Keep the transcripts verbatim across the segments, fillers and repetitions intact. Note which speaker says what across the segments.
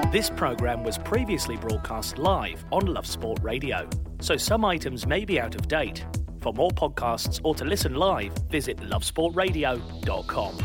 Speaker 1: This programme was previously broadcast live on Love Sport Radio, so some items may be out of date. For more podcasts or to listen live, visit love sport radio dot com.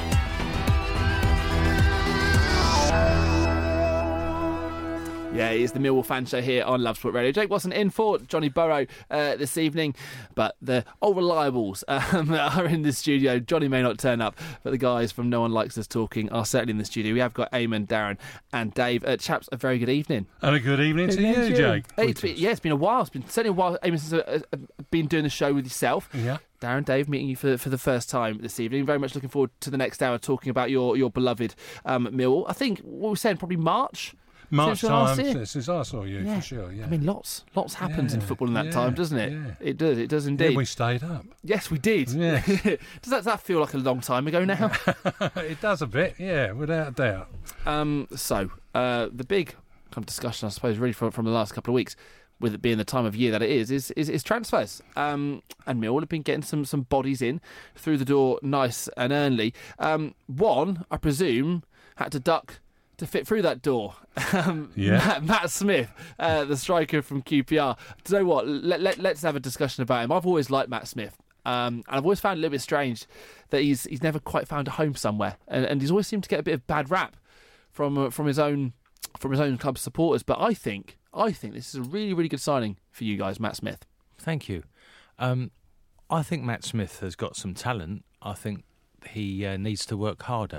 Speaker 2: Yeah, it's the Millwall Fan Show here on Love Sport Radio. Jake wasn't in for Johnny Burrow uh, this evening, but the old reliables um, are in the studio. Johnny may not turn up, but the guys from No One Likes Us Talking are certainly in the studio. We have got Eamon, Darren and Dave. Uh, chaps, a very good evening.
Speaker 3: And a good evening
Speaker 2: good
Speaker 3: to you, you, Jake.
Speaker 2: It's been, yeah, it's been a while. It's been certainly a while, Eamon, since I've uh, been doing the show with yourself.
Speaker 3: Yeah.
Speaker 2: Darren, Dave, meeting you for, for the first time this evening. Very much looking forward to the next hour talking about your, your beloved um, Millwall. I think what we're saying, probably March.
Speaker 3: March time since, since I saw you,
Speaker 2: yeah.
Speaker 3: for sure, yeah.
Speaker 2: I mean, lots lots happens
Speaker 3: yeah.
Speaker 2: in football in that
Speaker 3: yeah.
Speaker 2: time, doesn't it?
Speaker 3: Yeah.
Speaker 2: It does, it does indeed.
Speaker 3: Yeah, we stayed up.
Speaker 2: Yes, we did.
Speaker 3: Yeah.
Speaker 2: does, that, does that feel like a long time ago now?
Speaker 3: It does a bit, yeah, without a doubt.
Speaker 2: Um, so, uh, the big kind of discussion, I suppose, really from, from the last couple of weeks, with it being the time of year that it is, is, is, is transfers. Um, and Millwall have been getting some, some bodies in through the door nice and early. Um, one, I presume, had to duck to fit through that door. Um,
Speaker 3: yeah.
Speaker 2: Matt, Matt Smith, uh, the striker from Q P R. Do you know what? Let, let, let's have a discussion about him. I've always liked Matt Smith. Um, and I've always found it a little bit strange that he's he's never quite found a home somewhere. And, and he's always seemed to get a bit of bad rap from uh, from his own from his own club supporters. But I think I think this is a really, really good signing for you guys, Matt Smith.
Speaker 4: Thank you. Um, I think Matt Smith has got some talent. I think he uh, needs to work harder.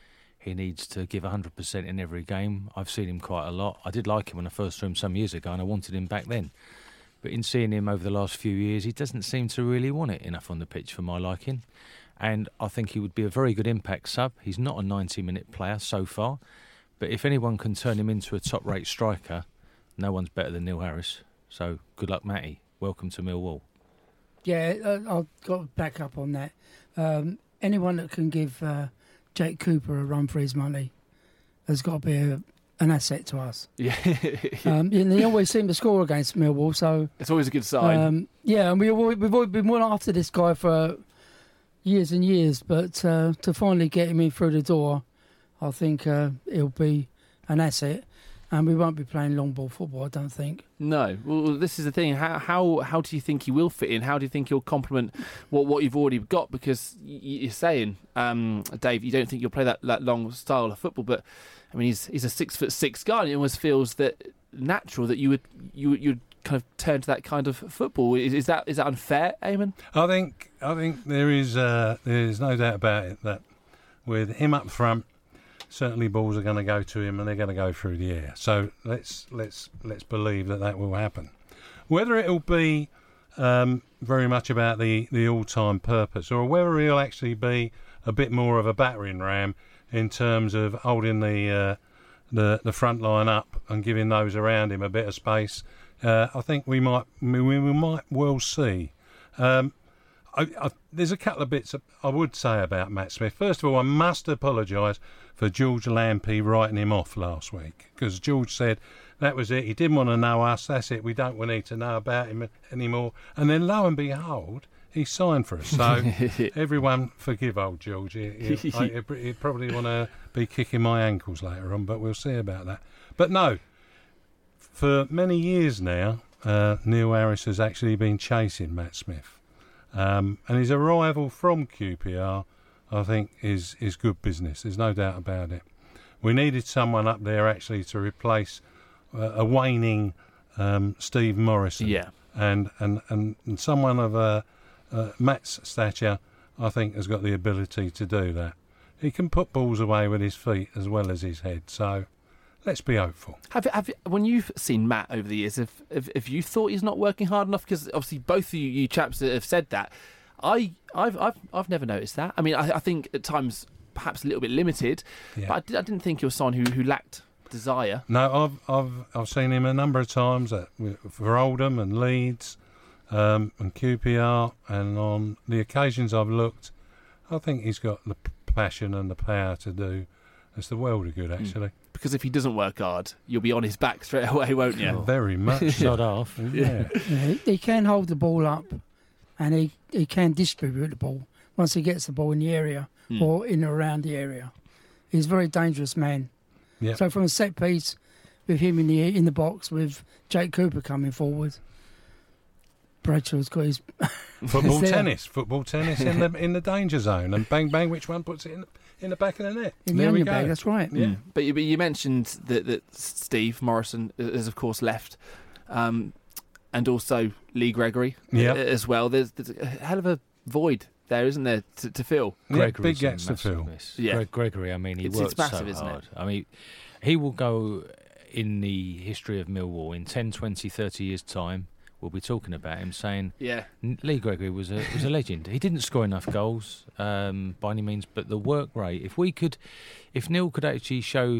Speaker 4: He needs to give one hundred percent in every game. I've seen him quite a lot. I did like him when I first saw him some years ago and I wanted him back then. But in seeing him over the last few years, he doesn't seem to really want it enough on the pitch for my liking. And I think he would be a very good impact sub. He's not a ninety-minute player so far. But if anyone can turn him into a top-rate striker, no one's better than Neil Harris. So good luck, Matty. Welcome to Millwall.
Speaker 5: Yeah, uh, I've got to back up on that. Um, anyone that can give... Uh, Jake Cooper a run for his money has got to be a, an asset to us.
Speaker 2: Yeah,
Speaker 5: um, and they always seem to score against Millwall, so
Speaker 2: it's always a good sign.
Speaker 5: Um, yeah, and we, we've always been one after this guy for years and years, but uh, to finally get him in through the door, I think uh, he'll be an asset. And we won't be playing long ball football, I don't think.
Speaker 2: No. Well, this is the thing. How how how do you think he will fit in? How do you think he'll complement what what you've already got? Because you're saying, um, Dave, you don't think you'll play that, that long style of football, but I mean, he's he's a six foot six guy, and it almost feels that natural that you would you you'd kind of turn to that kind of football. Is, is that is that unfair, Eamon?
Speaker 3: I think I think there is uh, there is no doubt about it that with him up front, certainly balls are going to go to him and they're going to go through the air. So let's let's let's believe that that will happen. Whether it'll be um, very much about the, the all-time purpose or whether he'll actually be a bit more of a battering ram in terms of holding the uh, the the front line up and giving those around him a bit of space, uh, I think we might we, we might well see. Um, I, I, there's a couple of bits I would say about Matt Smith. First of all, I must apologise for George Lampy writing him off last week, because George said that was it. He didn't want to know us. That's it. We don't need to know about him anymore. And then lo and behold, he signed for us. So everyone forgive old George. He, he, I, he'd probably want to be kicking my ankles later on, but we'll see about that. But no, for many years now, uh, Neil Harris has actually been chasing Matt Smith. Um, and his arrival from Q P R, I think, is, is good business. There's no doubt about it. We needed someone up there actually to replace uh, a waning um, Steve Morrison.
Speaker 2: Yeah.
Speaker 3: And, and, and, and someone of uh, uh, Matt's stature, I think, has got the ability to do that. He can put balls away with his feet as well as his head. So let's be hopeful.
Speaker 2: Have you, have you, when you've seen Matt over the years, have, have, have you thought he's not working hard enough? Because obviously both of you, you chaps that have said that, I, I've, I've, I've never noticed that. I mean, I, I think at times perhaps a little bit limited,
Speaker 3: Yeah.
Speaker 2: but I, did, I didn't think he was someone who, who lacked desire.
Speaker 3: No, I've I've I've seen him a number of times at, for Oldham and Leeds um, and Q P R, and on the occasions I've looked, I think he's got the p- passion and the power to do us the world of good, actually. Mm.
Speaker 2: Because if he doesn't work hard, you'll be on his back straight away, won't you?
Speaker 3: Oh, very much.
Speaker 4: Not off.
Speaker 3: Yeah.
Speaker 5: Yeah, he, he can hold the ball up, and he, he can distribute the ball once he gets the ball in the area mm. or in or around the area. He's a very dangerous man.
Speaker 3: Yeah.
Speaker 5: So from a set piece, with him in the in the box, with Jake Cooper coming forward, Bradshaw's got his
Speaker 3: Football
Speaker 5: there.
Speaker 3: tennis, football tennis in the in the danger zone, and bang bang, which one puts it in the, in the back of the net?
Speaker 5: in the
Speaker 3: There we
Speaker 5: onion
Speaker 3: go.
Speaker 5: bag. That's right.
Speaker 3: Yeah.
Speaker 2: Mm. But, you, but you mentioned that, that Steve Morrison has, of course, left, um, and also Lee Gregory
Speaker 3: Yeah.
Speaker 2: uh, as well. There's, there's a hell of a void there, isn't there, to, to fill?
Speaker 3: Yeah,
Speaker 4: Gregory's
Speaker 3: big
Speaker 4: a
Speaker 3: gaps to
Speaker 4: massive
Speaker 3: fill.
Speaker 4: miss.
Speaker 2: Yeah.
Speaker 4: Greg, Gregory, I mean, he
Speaker 2: It's-
Speaker 4: worked
Speaker 2: it's massive,
Speaker 4: so
Speaker 2: isn't it?
Speaker 4: hard. I mean, he will go in the history of Millwall in ten, twenty, thirty years' time. We'll be talking about him saying
Speaker 2: Yeah.
Speaker 4: N- Lee Gregory was a was a legend. He didn't score enough goals um, by any means, but the work rate. If we could, if Neil could actually show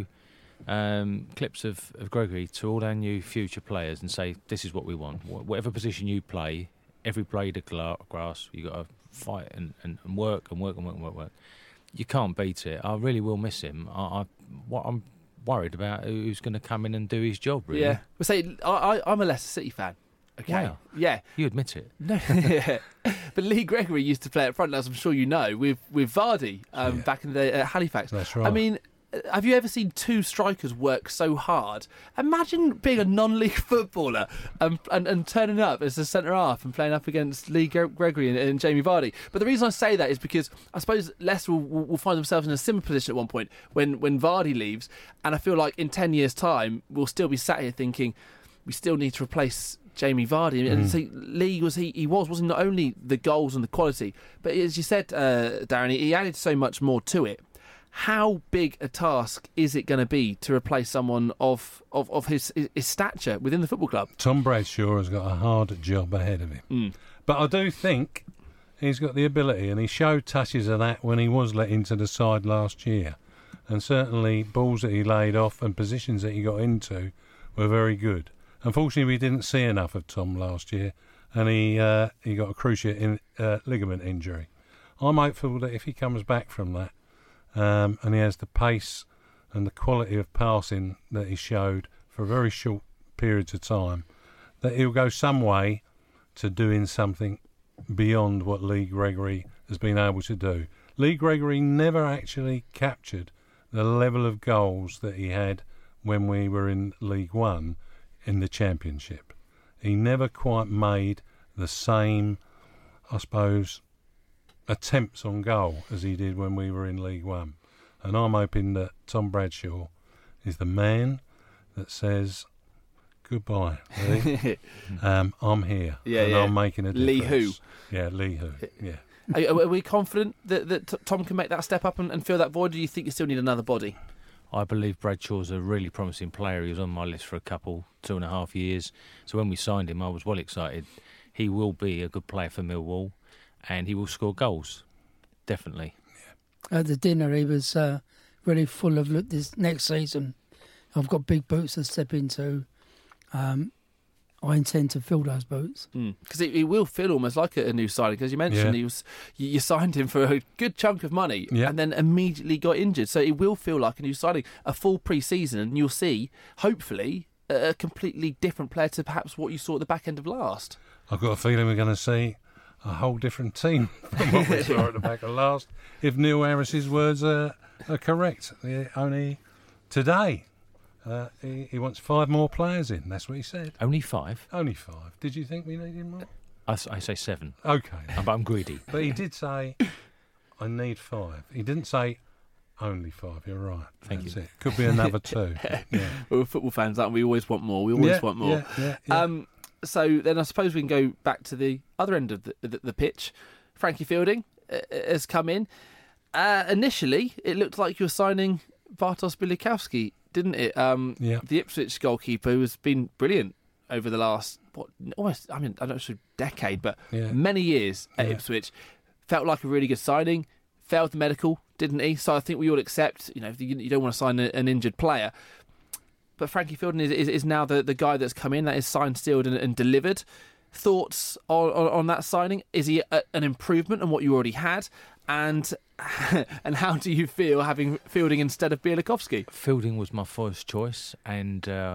Speaker 4: um, clips of, of Gregory to all our new future players and say, this is what we want. Wh- whatever position you play, every blade of gla- grass, you got to fight and, and, and work and work and work and work, work. You can't beat it. I really will miss him. I, I what I'm worried about who's going to come in and do his job. Really,
Speaker 2: Yeah. Well, say, I, I, I'm a Leicester City fan. Okay.
Speaker 4: Wow.
Speaker 2: Yeah.
Speaker 4: You admit it.
Speaker 2: No. Yeah. But Lee Gregory used to play up front, as I'm sure you know, with, with Vardy um,
Speaker 3: Yeah.
Speaker 2: back in the day at Halifax.
Speaker 3: That's right.
Speaker 2: I mean, uh, have you ever seen two strikers work so hard? Imagine being a non-league footballer and, and, and turning up as a centre half and playing up against Lee Gre- Gregory and, and Jamie Vardy. But the reason I say that is because I suppose Leicester will, will, will find themselves in a similar position at one point when, when Vardy leaves, and I feel like in ten years' time we'll still be sat here thinking we still need to replace Jamie Vardy. And
Speaker 3: Mm.
Speaker 2: so Lee was he, he was wasn't not only the goals and the quality, but as you said, uh, Darren, he added so much more to it. How big a task is it going to be to replace someone of of, of his, his stature within the football club?
Speaker 3: Tom Bradshaw has got a hard job ahead of him.
Speaker 2: Mm.
Speaker 3: But I do think he's got the ability, and he showed touches of that when he was let into the side last year. And certainly balls that he laid off and positions that he got into were very good. Unfortunately, we didn't see enough of Tom last year, and he uh, he got a cruciate in, uh, ligament injury. I'm hopeful that if he comes back from that, um, and he has the pace and the quality of passing that he showed for very short periods of time, that he'll go some way to doing something beyond what Lee Gregory has been able to do. Lee Gregory never actually captured the level of goals that he had when we were in League One in the Championship. He never quite made the same, I suppose, attempts on goal as he did when we were in League One. And I'm hoping that Tom Bradshaw is the man that says, goodbye, Lee. um, I'm here.
Speaker 2: Yeah,
Speaker 3: and
Speaker 2: yeah.
Speaker 3: I'm making a difference.
Speaker 2: Lee who?
Speaker 3: Yeah, Lee who, yeah.
Speaker 2: Are, are we confident that, that T- Tom can make that step up and, and fill that void, or do you think you still need another body?
Speaker 4: I believe Bradshaw's a really promising player. He was on my list for a couple, two and a half years. So when we signed him, I was well excited. He will be a good player for Millwall, and he will score goals, definitely.
Speaker 5: At the dinner, he was uh, really full of, look, this next season, I've got big boots to step into. Um, I intend to fill those boots.
Speaker 2: Because it, it will feel almost like a, a new signing. Because you mentioned
Speaker 3: Yeah.
Speaker 2: he was, you, you signed him for a good chunk of money,
Speaker 3: Yeah.
Speaker 2: and then immediately got injured. So it will feel like a new signing, a full pre-season, and you'll see, hopefully, a, a completely different player to perhaps what you saw at the back end of last.
Speaker 3: I've got a feeling we're going to see a whole different team from what we saw at the back of last, if Neil Harris's words are, are correct. Yeah, only today, uh, he, he wants five more players in. That's what he said.
Speaker 4: Only five?
Speaker 3: Only five. Did you think we needed more?
Speaker 4: I, s- I say seven,
Speaker 3: Okay.
Speaker 4: but I'm greedy.
Speaker 3: But he did say, I need five. He didn't say only five. You're right.
Speaker 4: Thank
Speaker 3: That's
Speaker 4: you.
Speaker 3: it. Could be another two. Yeah.
Speaker 2: We're football fans, aren't we? We always want more. We always
Speaker 3: yeah,
Speaker 2: want more.
Speaker 3: Yeah, yeah, yeah.
Speaker 2: Um, so then I suppose we can go back to the other end of the, the, the pitch. Frankie Fielding uh, has come in. Uh, initially, it looked like you were signing Bartosz Białkowski, didn't it? Um,
Speaker 3: Yeah.
Speaker 2: The Ipswich goalkeeper who has been brilliant over the last, what, almost, I mean, I don't know, decade, but
Speaker 3: Yeah.
Speaker 2: many years at
Speaker 3: Yeah.
Speaker 2: Ipswich. Felt like a really good signing. Failed the medical, didn't he? So I think we all accept, you know, you, you don't want to sign a, an injured player. But Frankie Fielding is, is, is now the, the guy that's come in, that is signed, sealed and, and delivered. Thoughts on, on, on that signing? Is he a, an improvement on what you already had? And and how do you feel having Fielding instead of Białkowski?
Speaker 4: Fielding was my first choice, and uh,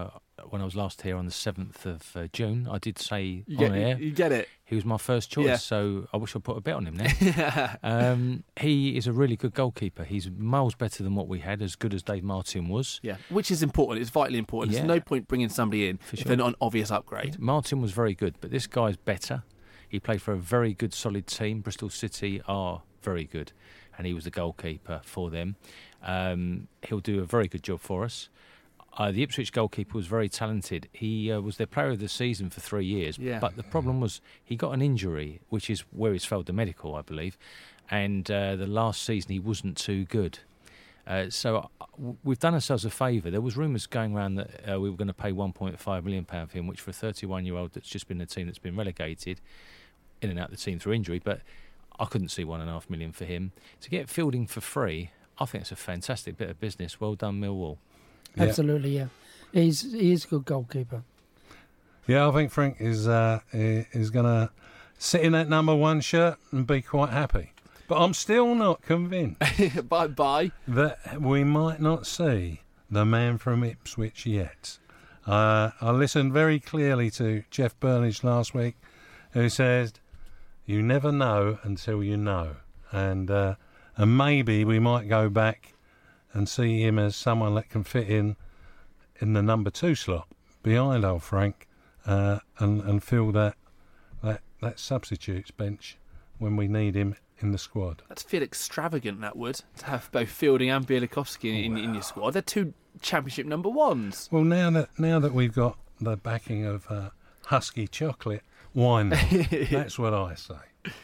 Speaker 4: when I was last here on the seventh of uh, June, I did say
Speaker 2: You
Speaker 4: on
Speaker 2: get,
Speaker 4: air
Speaker 2: you get it.
Speaker 4: he was my first choice,
Speaker 2: Yeah.
Speaker 4: so I wish I'd put a bet on him now. um, he is a really good goalkeeper. He's miles better than what we had, as good as Dave Martin was.
Speaker 2: Yeah, which is important. It's vitally important.
Speaker 4: Yeah.
Speaker 2: There's no point bringing somebody in
Speaker 4: For
Speaker 2: if
Speaker 4: sure.
Speaker 2: they're not an obvious upgrade.
Speaker 4: Martin was very good, but this guy's better. He played for a very good, solid team. Bristol City are very good, and he was the goalkeeper for them. Um, he'll do a very good job for us. Uh, the Ipswich goalkeeper was very talented. He uh, was their player of the season for three years,
Speaker 2: Yeah.
Speaker 4: but the problem was he got an injury, which is where he's failed the medical, I believe, and uh, the last season he wasn't too good. Uh, so uh, w- we've done ourselves a favour. There was rumours going around that uh, we were going to pay one point five million pounds for him, which for a thirty-one-year-old that's just been in a team that's been relegated, in and out the team through injury, but I couldn't see one and a half million for him. To get Fielding for free, I think it's a fantastic bit of business. Well done, Millwall.
Speaker 3: Yeah.
Speaker 5: Absolutely, yeah. He's he is a good goalkeeper.
Speaker 3: Yeah, I think Frank is uh, is going to sit in that number one shirt and be quite happy. But I'm still not convinced
Speaker 2: bye bye.
Speaker 3: that we might not see the man from Ipswich yet. Uh, I listened very clearly to Jeff Burnage last week, who says, "You never know until you know," and uh, and maybe we might go back and see him as someone that can fit in in the number two slot behind old Frank, uh, and and fill that that that substitutes bench when we need him in the squad.
Speaker 2: That'd feel extravagant, that would, to have both Fielding and Bielikowski in, in, in your squad. They're two championship number ones.
Speaker 3: Well, now that now that we've got the backing of uh, Husky Chocolate, why not? That's what I say.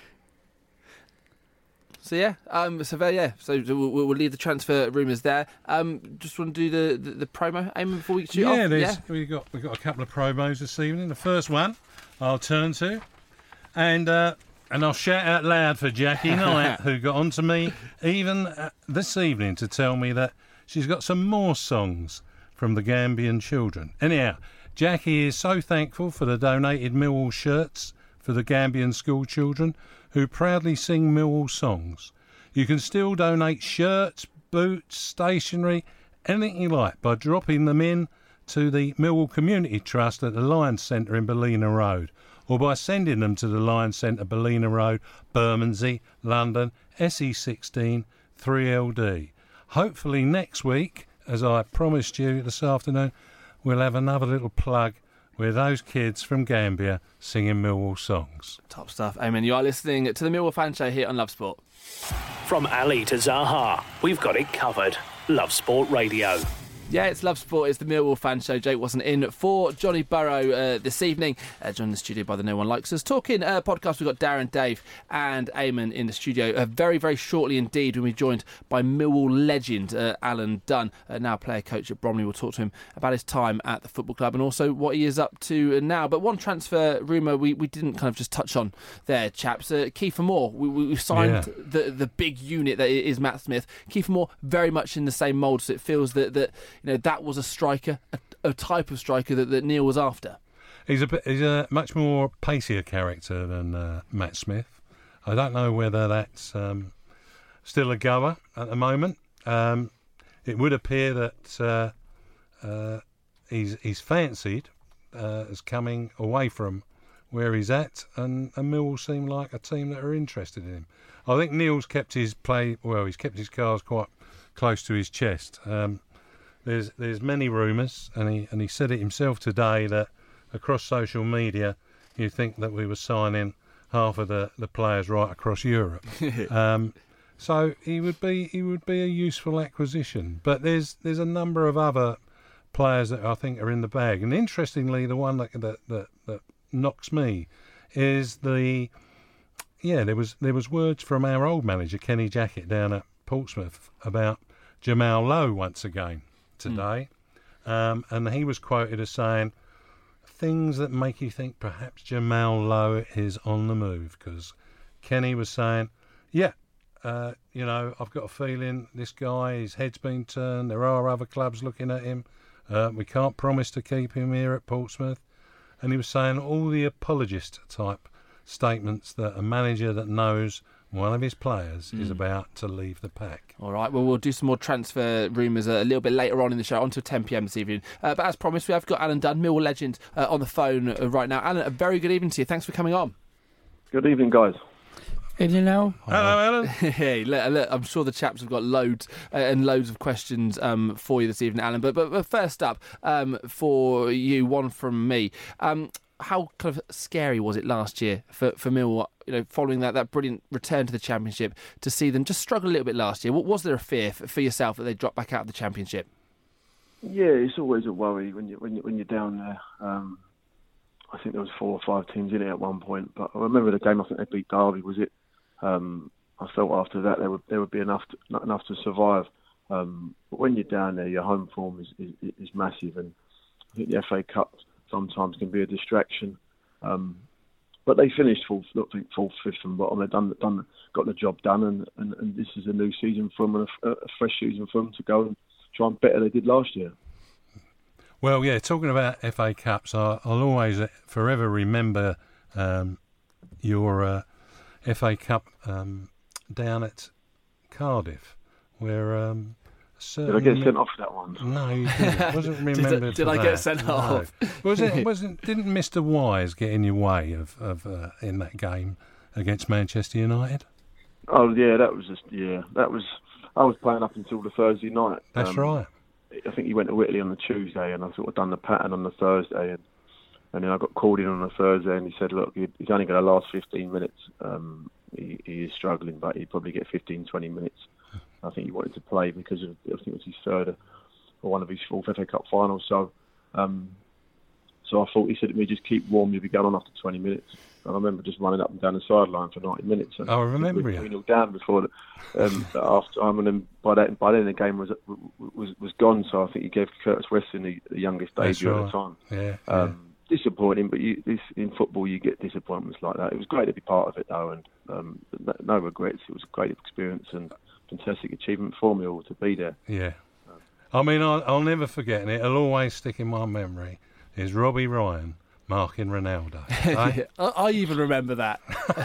Speaker 2: So yeah, um, so there, yeah, so we'll, we'll leave the transfer rumours there. Um, just want to do the, the, the promo, Eamon, before we shoot
Speaker 3: Yeah,
Speaker 2: off.
Speaker 3: there's,
Speaker 2: Yeah,
Speaker 3: we've got we've got a couple of promos this evening. The first one I'll turn to, and uh, and I'll shout out loud for Jackie Knight, who got on to me even uh, this evening to tell me that she's got some more songs from the Gambian children. Anyhow, Jackie is so thankful for the donated Millwall shirts for the Gambian school children who proudly sing Millwall songs. You can still donate shirts, boots, stationery, anything you like by dropping them in to the Millwall Community Trust at the Lions Centre in Ballina Road, or by sending them to the Lions Centre, Ballina Road, Bermondsey, London, S E sixteen three L D. Hopefully next week, as I promised you this afternoon, we'll have another little plug with those kids from Gambia singing Millwall songs.
Speaker 2: top stuff. Eamon, you are listening to the Millwall Fan Show here on Love Sport.
Speaker 1: From Ali to Zaha, we've got it covered. Love Sport Radio.
Speaker 2: Yeah, it's Love Sport. It's the Millwall Fan Show. Jake wasn't in for Johnny Burrow uh, this evening. Uh, joined in the studio by the No One Likes Us. Talking uh, podcast, we've got Darren, Dave and Eamon in the studio. Uh, very, very shortly indeed, when we're joined by Millwall legend uh, Alan Dunn, uh, now player coach at Bromley. We'll talk to him about his time at the football club and also what he is up to now. But one transfer rumour we, we didn't kind of just touch on there, chaps. Uh, Kiefer Moore, we, we, we've signed
Speaker 3: Yeah.
Speaker 2: the, the big unit that is Matt Smith. Kiefer Moore, very much in the same mould, so it feels that, that you know, that was a striker, a, a type of striker that, that Neil was after.
Speaker 3: He's a bit, he's a much more pacier character than uh, Matt Smith. I don't know whether that's um, still a goer at the moment. Um, it would appear that uh, uh, he's he's fancied uh, as coming away from where he's at, and, and Millwall seem like a team that are interested in him. I think Neil's kept his play well. He's kept his cards quite close to his chest. Um, There's there's many rumours, and he and he said it himself today, that across social media you think that we were signing half of the, the players right across Europe. um, so he would be he would be a useful acquisition. But there's there's a number of other players that I think are in the bag. And interestingly, the one that that that, that knocks me is the yeah there was there was words from our old manager Kenny Jackett down at Portsmouth about Jamal Lowe once again today, mm. um, and he was quoted as saying things that make you think perhaps Jamal Lowe is on the move, because Kenny was saying, yeah, uh, you know, I've got a feeling this guy, his head's been turned, there are other clubs looking at him, uh, we can't promise to keep him here at Portsmouth. And he was saying all the apologist type statements that a manager that knows one of his players,
Speaker 2: Mm.
Speaker 3: is about to leave the pack.
Speaker 2: All right, well, we'll do some more transfer rumours a little bit later on in the show, until ten p m this evening. Uh, but as promised, we have got Alan Dunn, Millwall legend, uh, on the phone uh, right now. Alan, a very good evening to you. Thanks for coming on.
Speaker 6: Good evening, guys.
Speaker 5: Evening now.
Speaker 3: Hello, Alan.
Speaker 2: Hey, look, look, I'm sure the chaps have got loads uh, and loads of questions um, for you this evening, Alan. But, but, but first up, um, for you, one from me. Um, how kind of scary was it last year for, for Millwall, you know, following that, that brilliant return to the Championship, to see them just struggle a little bit last year? What, was there a fear for, for yourself that they dropped back out of the Championship?
Speaker 6: Yeah, it's always a worry when you when you when you're down there. Um, I think there was four or five teams in it at one point, but I remember the game. I think they beat Derby. Was it? Um, I felt after that there would there would be enough to, not enough to survive. Um, but when you're down there, your home form is, is is massive, and I think the F A Cup sometimes can be a distraction. Um, but they finished fourth, I think fourth, fifth, and bottom. They've done done got the job done, and, and, and this is a new season for them, and a, a fresh season for them to go and try and better they did last year.
Speaker 3: Well, yeah, talking about F A Cups, I, I'll always uh, forever remember um, your uh, F A Cup um, down at Cardiff, where um,
Speaker 6: Did I get sent off for that one?
Speaker 3: No, you didn't. Wasn't remembered.
Speaker 2: did did
Speaker 3: for
Speaker 2: I
Speaker 3: that.
Speaker 2: get sent
Speaker 3: No.
Speaker 2: off?
Speaker 3: Was it? Wasn't? Didn't Mister Wise get in your way of of uh, in that game against Manchester United?
Speaker 6: Oh yeah, that was just yeah, that was. I was playing up until the Thursday night.
Speaker 3: That's
Speaker 6: Um,
Speaker 3: right.
Speaker 6: I think he went to Whitley on the Tuesday, and I sort of done the pattern on the Thursday, and and then I got called in on the Thursday, and he said, "Look, he- he's only going to last fifteen minutes. Um, he, he is struggling, but he'd probably get fifteen, twenty minutes." I think he wanted to play because of I think it was his third or one of his fourth F A Cup finals. So, um, so I thought he said to me, "Just keep warm. You'll be going on after twenty minutes." And I remember just running up and down the sideline for ninety minutes. And
Speaker 3: Oh, I remember
Speaker 6: we
Speaker 3: you.
Speaker 6: were three nil down before the, um, after time, and then by that by then the game was was was gone. So I think he gave Curtis Weston the, the youngest
Speaker 3: That's
Speaker 6: debut
Speaker 3: right.
Speaker 6: at the time.
Speaker 3: Yeah. yeah.
Speaker 6: Um, disappointing, but you, this, in football you get disappointments like that. It was great to be part of it though, and um, no, no regrets. It was a great experience and fantastic achievement for me all to be there.
Speaker 3: Yeah. I mean, I'll, I'll never forget, and it'll always stick in my memory, is Robbie Ryan marking Ronaldo. eh?
Speaker 2: I, I even remember that.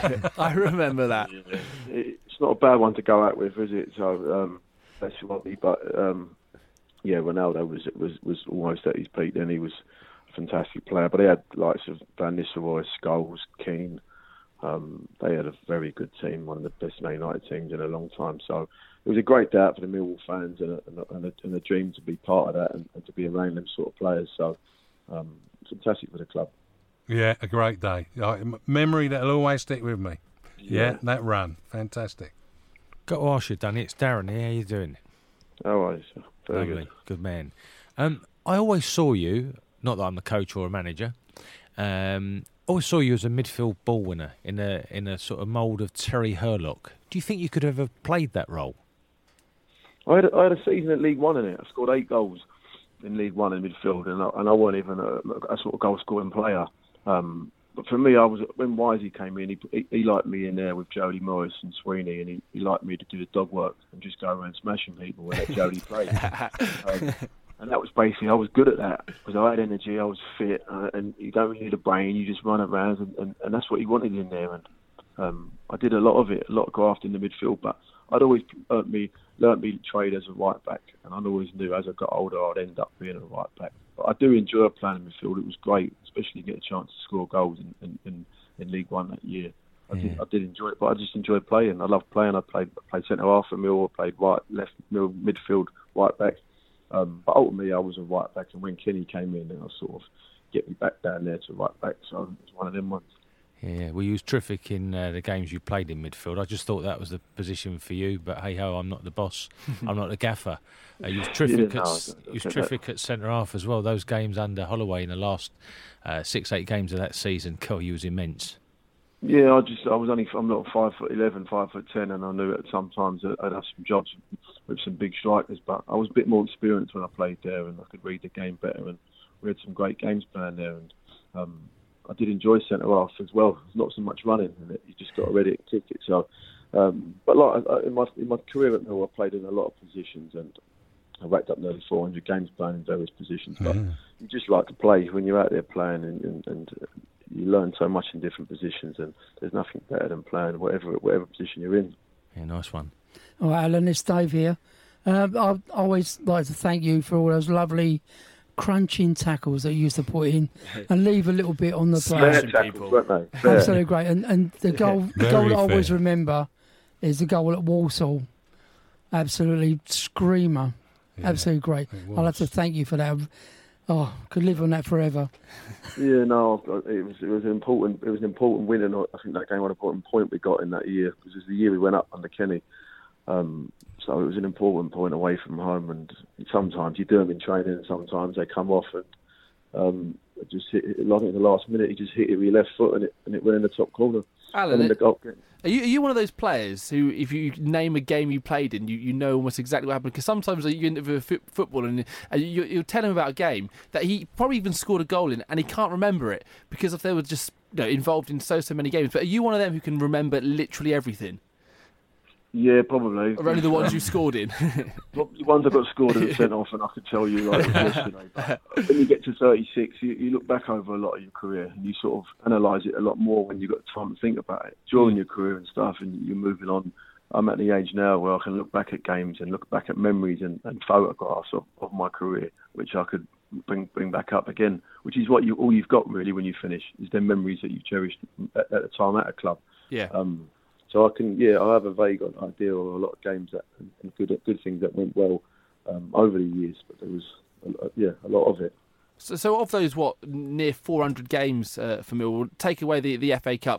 Speaker 2: I remember that.
Speaker 6: It's not a bad one to go out with, is it? So um, that's Robbie, but um, yeah, Ronaldo was was was almost at his peak. Then he was a fantastic player, but he had likes of Van Nistelrooy, Scholes, Keane. Um, they had a very good team, one of the best Man United teams in a long time. So it was a great day out for the Millwall fans, and a, and a, and a, and a dream to be part of that and, and to be around them sort of players. So um, fantastic for the club.
Speaker 3: Yeah, a great day. Uh, m- memory that'll always stick with me. Yeah,
Speaker 6: Yeah.
Speaker 3: that run. Fantastic.
Speaker 4: Got to ask you, Danny, it's Darren here. How you doing?
Speaker 6: All right, so very
Speaker 4: Lovely.
Speaker 6: good.
Speaker 4: Good man. Um, I always saw you, not that I'm a coach or a manager, um, always saw you as a midfield ball winner in a in a sort of mould of Terry Hurlock. Do you think you could have ever played that role?
Speaker 6: I had, a, I had a season at League One in it. I scored eight goals in League One in midfield, and I, and I wasn't even a, a sort of goal scoring player. Um, but for me, I was when Wisey came in, he, he, he liked me in there with Jody Morris and Sweeney, and he, he liked me to do the dog work and just go around smashing people and let Jody play. um, and that was basically, I was good at that because I had energy, I was fit, uh, and you don't really need a brain, you just run around, and, and, and that's what he wanted in there. And um, I did a lot of it, a lot of graft in the midfield, but I'd always learnt me, learnt me to trade as a right back, and I always knew as I got older I'd end up being a right back. But I do enjoy playing in midfield. It was great, especially get a chance to score goals in, in, in, in League One that year. I did,
Speaker 4: Yeah.
Speaker 6: I did enjoy it, but I just enjoyed playing. I loved playing. I played I played centre half for Millwall, I played right, left, middle, midfield, right back. Um, but ultimately, I was a right back, and when Kenny came in, then I sort of get me back down there to right back. So it was one of them ones.
Speaker 4: Yeah, well, you was terrific in uh, the games you played in midfield. I just thought that was the position for you, but hey ho, I'm not the boss. I'm not the gaffer. Uh, you was terrific.
Speaker 6: Yeah,
Speaker 4: at,
Speaker 6: no,
Speaker 4: s-
Speaker 6: I- I
Speaker 4: you was
Speaker 6: get
Speaker 4: terrific at centre half as well. Those games under Holloway in the last uh, six, eight games of that season, God, you was immense.
Speaker 6: Yeah, I just I was only I'm not five foot eleven, five foot ten, and I knew that sometimes I'd have some jobs with some big strikers. But I was a bit more experienced when I played there, and I could read the game better. And we had some great games playing there, and um, I did enjoy centre half as well. There's not so much running in it; you just got to read it and kick it. So, um, but like I- in my in my career at Mill, I played in a lot of positions, and I racked up nearly four hundred games playing in various positions. But
Speaker 3: Yeah.
Speaker 6: you just like to play when you're out there playing, and, and, and you learn so much in different positions, and there's nothing better than playing whatever whatever position you're in.
Speaker 4: Yeah, nice one.
Speaker 5: All right, Alan, it's Dave here. Um, I'd always like to thank you for all those lovely crunching tackles that you used to put in and leave a little bit on the
Speaker 6: Fair
Speaker 5: play.
Speaker 6: tackles, weren't they? Fair.
Speaker 5: Absolutely great. And and the goal, the
Speaker 3: Very
Speaker 5: goal that I always
Speaker 3: fair.
Speaker 5: remember is the goal at Walsall. Absolutely screamer.
Speaker 3: Yeah,
Speaker 5: Absolutely great.
Speaker 3: it
Speaker 5: I'd like
Speaker 3: was.
Speaker 5: to thank you for that. Oh, could live on that forever.
Speaker 6: Yeah, no, it was it was an important it was an important win, and I think that game was an important point we got in that year, because it was the year we went up under Kenny. Um, so it was an important point away from home, and sometimes you do them in training, and sometimes they come off, and um, it just hit it, I think in the last minute he just hit it with your left foot, and it and it went in the top corner.
Speaker 2: Alan,
Speaker 6: and in the goal.
Speaker 2: Are you, are you one of those players who, if you name a game you played in, you, you know almost exactly what happened? Because sometimes you interview a f- footballer and, and you, you'll tell him about a game that he probably even scored a goal in, and he can't remember it because if they were just you know, involved in so, so many games. But are you one of them who can remember literally everything?
Speaker 6: Yeah, probably.
Speaker 2: Or only the ones you scored in?
Speaker 6: The ones I got scored and sent off, and I could tell you like yesterday. But when you get to thirty-six, you, you look back over a lot of your career, and you sort of analyse it a lot more when you've got time to think about it during your career and stuff, and you're moving on. I'm at the age now where I can look back at games and look back at memories and, and photographs of, of my career, which I could bring bring back up again, which is what you all you've got really when you finish, is the memories that you've cherished at, at the time at a club.
Speaker 2: Yeah.
Speaker 6: Um, So I can, yeah, I have a vague idea of a lot of games that and good good things that went well um, over the years, but there was, a, yeah, a lot of it.
Speaker 2: So, so of those, what, near four hundred games uh, for Millwall, take away the, the F A Cup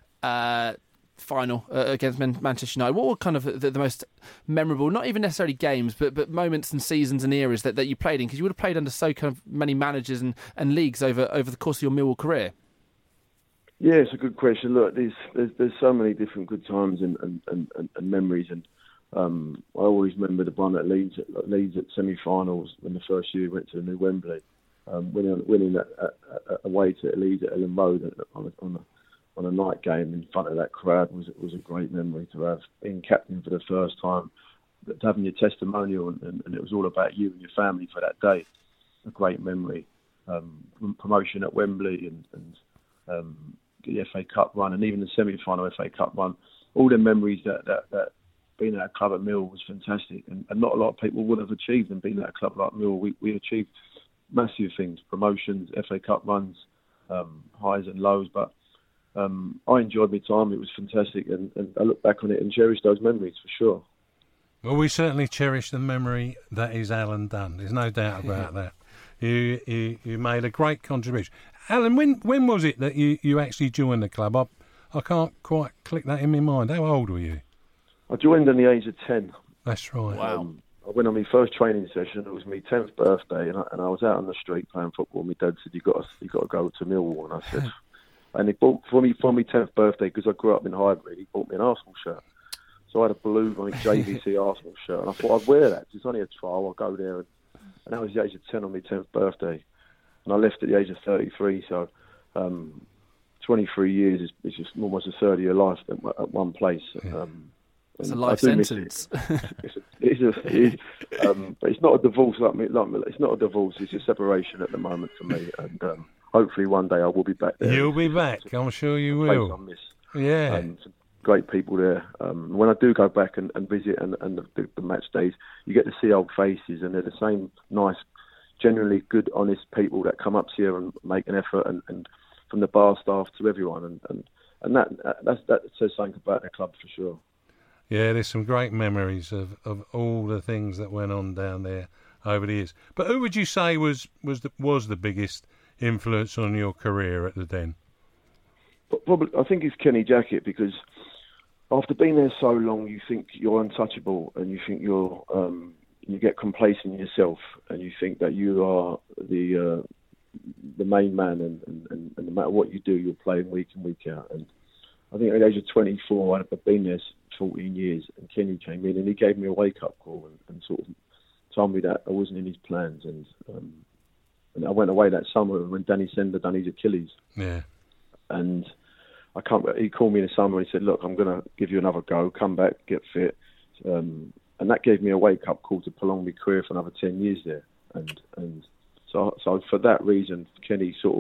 Speaker 2: uh, final uh, against Man- Manchester United, what were kind of the, the most memorable, not even necessarily games, but, but moments and seasons and eras that, that you played in? Because you would have played under so kind of many managers and, and leagues over, over the course of your Millwall career.
Speaker 6: Yeah, it's a good question. Look, there's there's, there's so many different good times and, and, and, and memories, and um, I always remember the one at Leeds at Leeds at semi-finals when the first year we went to the new Wembley, um, winning winning at, at, at, away to Leeds at Ellen Road on a, on a on a night game in front of that crowd was was a great memory to have. Being captain for the first time, having your testimonial, and, and, and it was all about you and your family for that day. A great memory. Um, promotion at Wembley and. and um, the F A Cup run, and even the semi-final F A Cup run, all the memories that, that, that being at a club at Millwall was fantastic, and, and not a lot of people would have achieved, and being at a club like Millwall, we, we achieved massive things, promotions, F A Cup runs, um, highs and lows, but um, I enjoyed my time. It was fantastic, and, and I look back on it and cherish those memories for sure.
Speaker 3: Well, we certainly cherish the memory that is Alan Dunn. There's no doubt about that. You, you you made a great contribution. Alan, when when was it that you, you actually joined the club? I, I can't quite click that in my mind. How old were you?
Speaker 6: I joined at the age of ten.
Speaker 3: That's right.
Speaker 2: Wow.
Speaker 6: Um, I went on my first training session. It was my tenth birthday, and I, and I was out on the street playing football. My dad said, "You got to, you got to go to Millwall," and I said, and he bought for me for my tenth birthday, because I grew up in Highbury. He bought me an Arsenal shirt, so I had a blue like J V C Arsenal shirt, and I thought I'd wear that. It's only a trial. I'll go there, and, and that was the age of ten on my tenth birthday, and I left at the age of thirty-three. So. Um, twenty-three years is, is just almost a third of your life at, at one place.
Speaker 3: Yeah.
Speaker 6: Um,
Speaker 2: It's a
Speaker 6: and
Speaker 2: life
Speaker 6: I do miss
Speaker 2: sentence.
Speaker 6: it. It's a, it's a, it is, um, but it's not a divorce like me. Like me. It's not a divorce. It's a separation at the moment for me, and um, hopefully one day I will be back there.
Speaker 3: You'll be back. I'm sure you
Speaker 6: A place
Speaker 3: will.
Speaker 6: I miss.
Speaker 3: Yeah.
Speaker 6: Um, some great people there. Um, when I do go back and, and visit and, and the, the, the match days, you get to see old faces, and they're the same nice, generally good, honest people that come up to you and make an effort, and, and from the bar staff to everyone, and and, and that that's, that says something about the club for sure.
Speaker 3: Yeah, there's some great memories of, of all the things that went on down there over the years. But who would you say was was the, was the biggest influence on your career at the Den?
Speaker 6: But probably, I think it's Kenny Jackett, because after being there so long, you think you're untouchable, and you think you're um, you get complacent in yourself, and you think that you are the uh, the main man, and, and, and no matter what you do, you're playing week in, week out. And I think at the age of twenty-four, I'd been there fourteen years, and Kenny came in and he gave me a wake-up call, and, and sort of told me that I wasn't in his plans. And um, and I went away that summer when Danny Sender done his Achilles.
Speaker 3: Yeah.
Speaker 6: And I can't. He called me in the summer and he said, "Look, I'm going to give you another go. Come back, get fit." Um, and that gave me a wake-up call to prolong my career for another ten years there. And and so so for that reason, Kenny sort of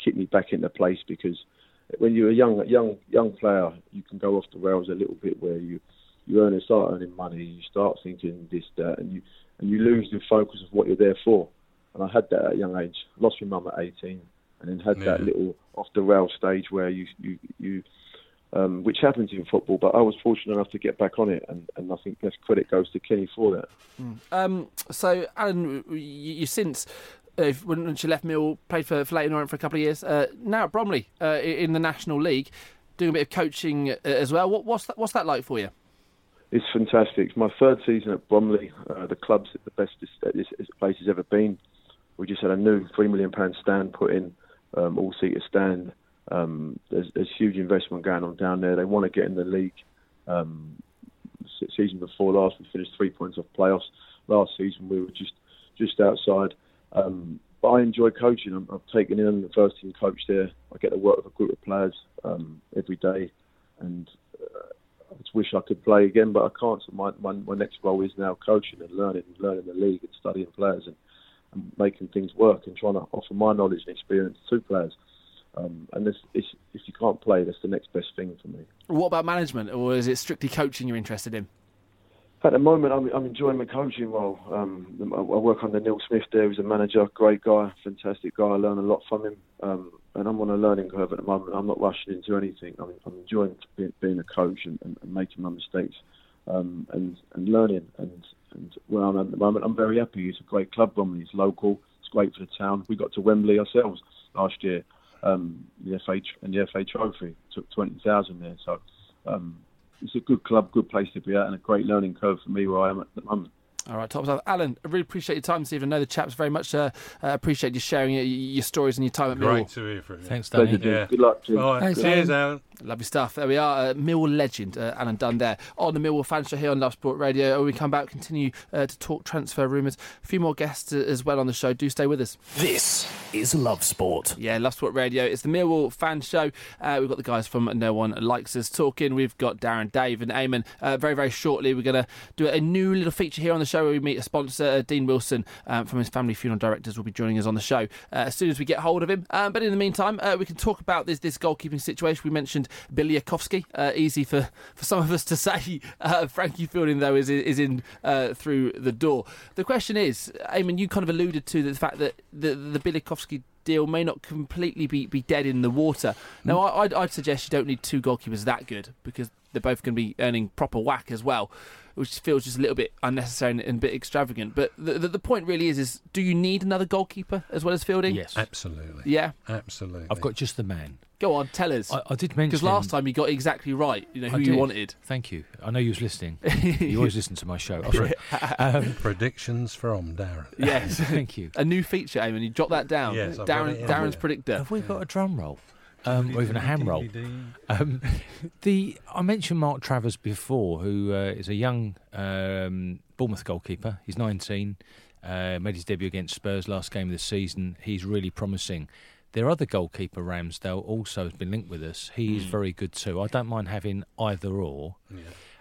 Speaker 6: kicked me back into place, because when you're a young young young player, you can go off the rails a little bit, where you you earn and start earning money, you start thinking this, that, and you and you lose the focus of what you're there for. And I had that at a young age. Lost my mum at eighteen, and then had
Speaker 3: Yeah.
Speaker 6: that little off the rail stage where you you you. Um, which happens in football, but I was fortunate enough to get back on it, and, and I think best credit goes to Kenny for that.
Speaker 2: Um, so, Alan, you, you since uh, when you left Mill, played for, for Leyton Orient for a couple of years. Uh, now at Bromley uh, in the National League, doing a bit of coaching uh, as well. What, what's that? What's that like for you?
Speaker 6: It's fantastic. It's my third season at Bromley. Uh, the club's the best this, this, this place has ever been. We just had a new three million pound stand put in, um, all-seater stand. Um, there's, there's huge investment going on down there. They want to get in the league. Um, season before last, we finished three points off playoffs. Last season, we were just just outside. Um, but I enjoy coaching. I'm, I've taken in the first team coach there. I get to work with a group of players um, every day, and uh, I just wish I could play again, but I can't. So my, my my next role is now coaching and learning, learning the league and studying players and, and making things work and trying to offer my knowledge and experience to players. Um, and this, it's, if you can't play, that's the next best thing for me.
Speaker 2: What about management, or is it strictly coaching you're interested in?
Speaker 6: At the moment, I'm, I'm enjoying my coaching role. Um, I work under Neil Smith there, who's a manager, great guy, fantastic guy. I learn a lot from him, um, and I'm on a learning curve at the moment. I'm not rushing into anything. I'm, I'm enjoying being, being a coach and, and, and making my mistakes um, and, and learning. And, and where I'm at the moment, I'm very happy. It's a great club, Bromley. It's local. It's great for the town. We got to Wembley ourselves last year. Um, the F A and the F A Trophy took twenty thousand there, so um, it's a good club, good place to be at, and a great learning curve for me where I am at the moment.
Speaker 2: All right, top stuff. Alan, I really appreciate your time this evening. I know the chaps very much uh, uh, appreciate you sharing your, your stories and your time at Millwall.
Speaker 3: Great to hear from you.
Speaker 4: Thanks, Danny.
Speaker 6: Pleasure,
Speaker 3: Yeah.
Speaker 6: Good luck to you.
Speaker 3: All right.
Speaker 5: Thanks,
Speaker 3: Cheers,
Speaker 5: Alan.
Speaker 3: Alan.
Speaker 2: Lovely stuff. There we are. Uh, Millwall legend, uh, Alan Dunn there on the Millwall Fan Show here on Love Sport Radio. When we come back, continue uh, to talk transfer rumours. A few more guests uh, as well on the show. Do stay with us.
Speaker 1: This is Love Sport.
Speaker 2: Yeah, Love Sport Radio. It's the Millwall Fan Show. Uh, we've got the guys from No One Likes Us talking. We've got Darren, Dave and Eamon. Uh, very, very shortly, we're going to do a new little feature here on the show where we meet a sponsor, uh, Dean Wilson um, from his Family Funeral Directors will be joining us on the show uh, as soon as we get hold of him. Um, but in the meantime, uh, we can talk about this this goalkeeping situation. We mentioned Biliakovsky. Uh, easy for, for some of us to say. Uh, Frankie Fielding, though, is is in uh, through the door. The question is, Eamon, you kind of alluded to the fact that the, the Biliakovsky deal may not completely be, be dead in the water. Now, I, I'd, I'd suggest you don't need two goalkeepers that good, because they're both going to be earning proper whack as well, which feels just a little bit unnecessary and, and a bit extravagant. But the, the, the point really is, is do you need another goalkeeper as well as Fielding?
Speaker 4: Yes.
Speaker 3: Absolutely.
Speaker 2: Yeah?
Speaker 3: Absolutely.
Speaker 4: I've got just the man.
Speaker 2: Go on, tell us.
Speaker 4: I, I did mention...
Speaker 2: Because last time you got exactly right, you know, who
Speaker 4: I
Speaker 2: you
Speaker 4: did.
Speaker 2: wanted.
Speaker 4: Thank you. I know you was listening. You always listen to my show. Oh, sorry. um,
Speaker 3: Predictions from Darren.
Speaker 2: Yes.
Speaker 4: thank you.
Speaker 2: A new feature, Eamon. You jot that down.
Speaker 3: Yes, I've got
Speaker 2: Darren,
Speaker 3: it in
Speaker 2: Darren's
Speaker 3: there.
Speaker 2: predictor.
Speaker 4: Have we got a drum roll? Um, or even a ham roll? Um, the I mentioned Mark Travers before, who uh, is a young um, Bournemouth goalkeeper. He's nineteen, uh, made his debut against Spurs last game of the season. He's really promising. Their other goalkeeper, Ramsdale, also has been linked with us. He's
Speaker 2: Mm.
Speaker 4: very good too. I don't mind having either or.
Speaker 3: Yeah.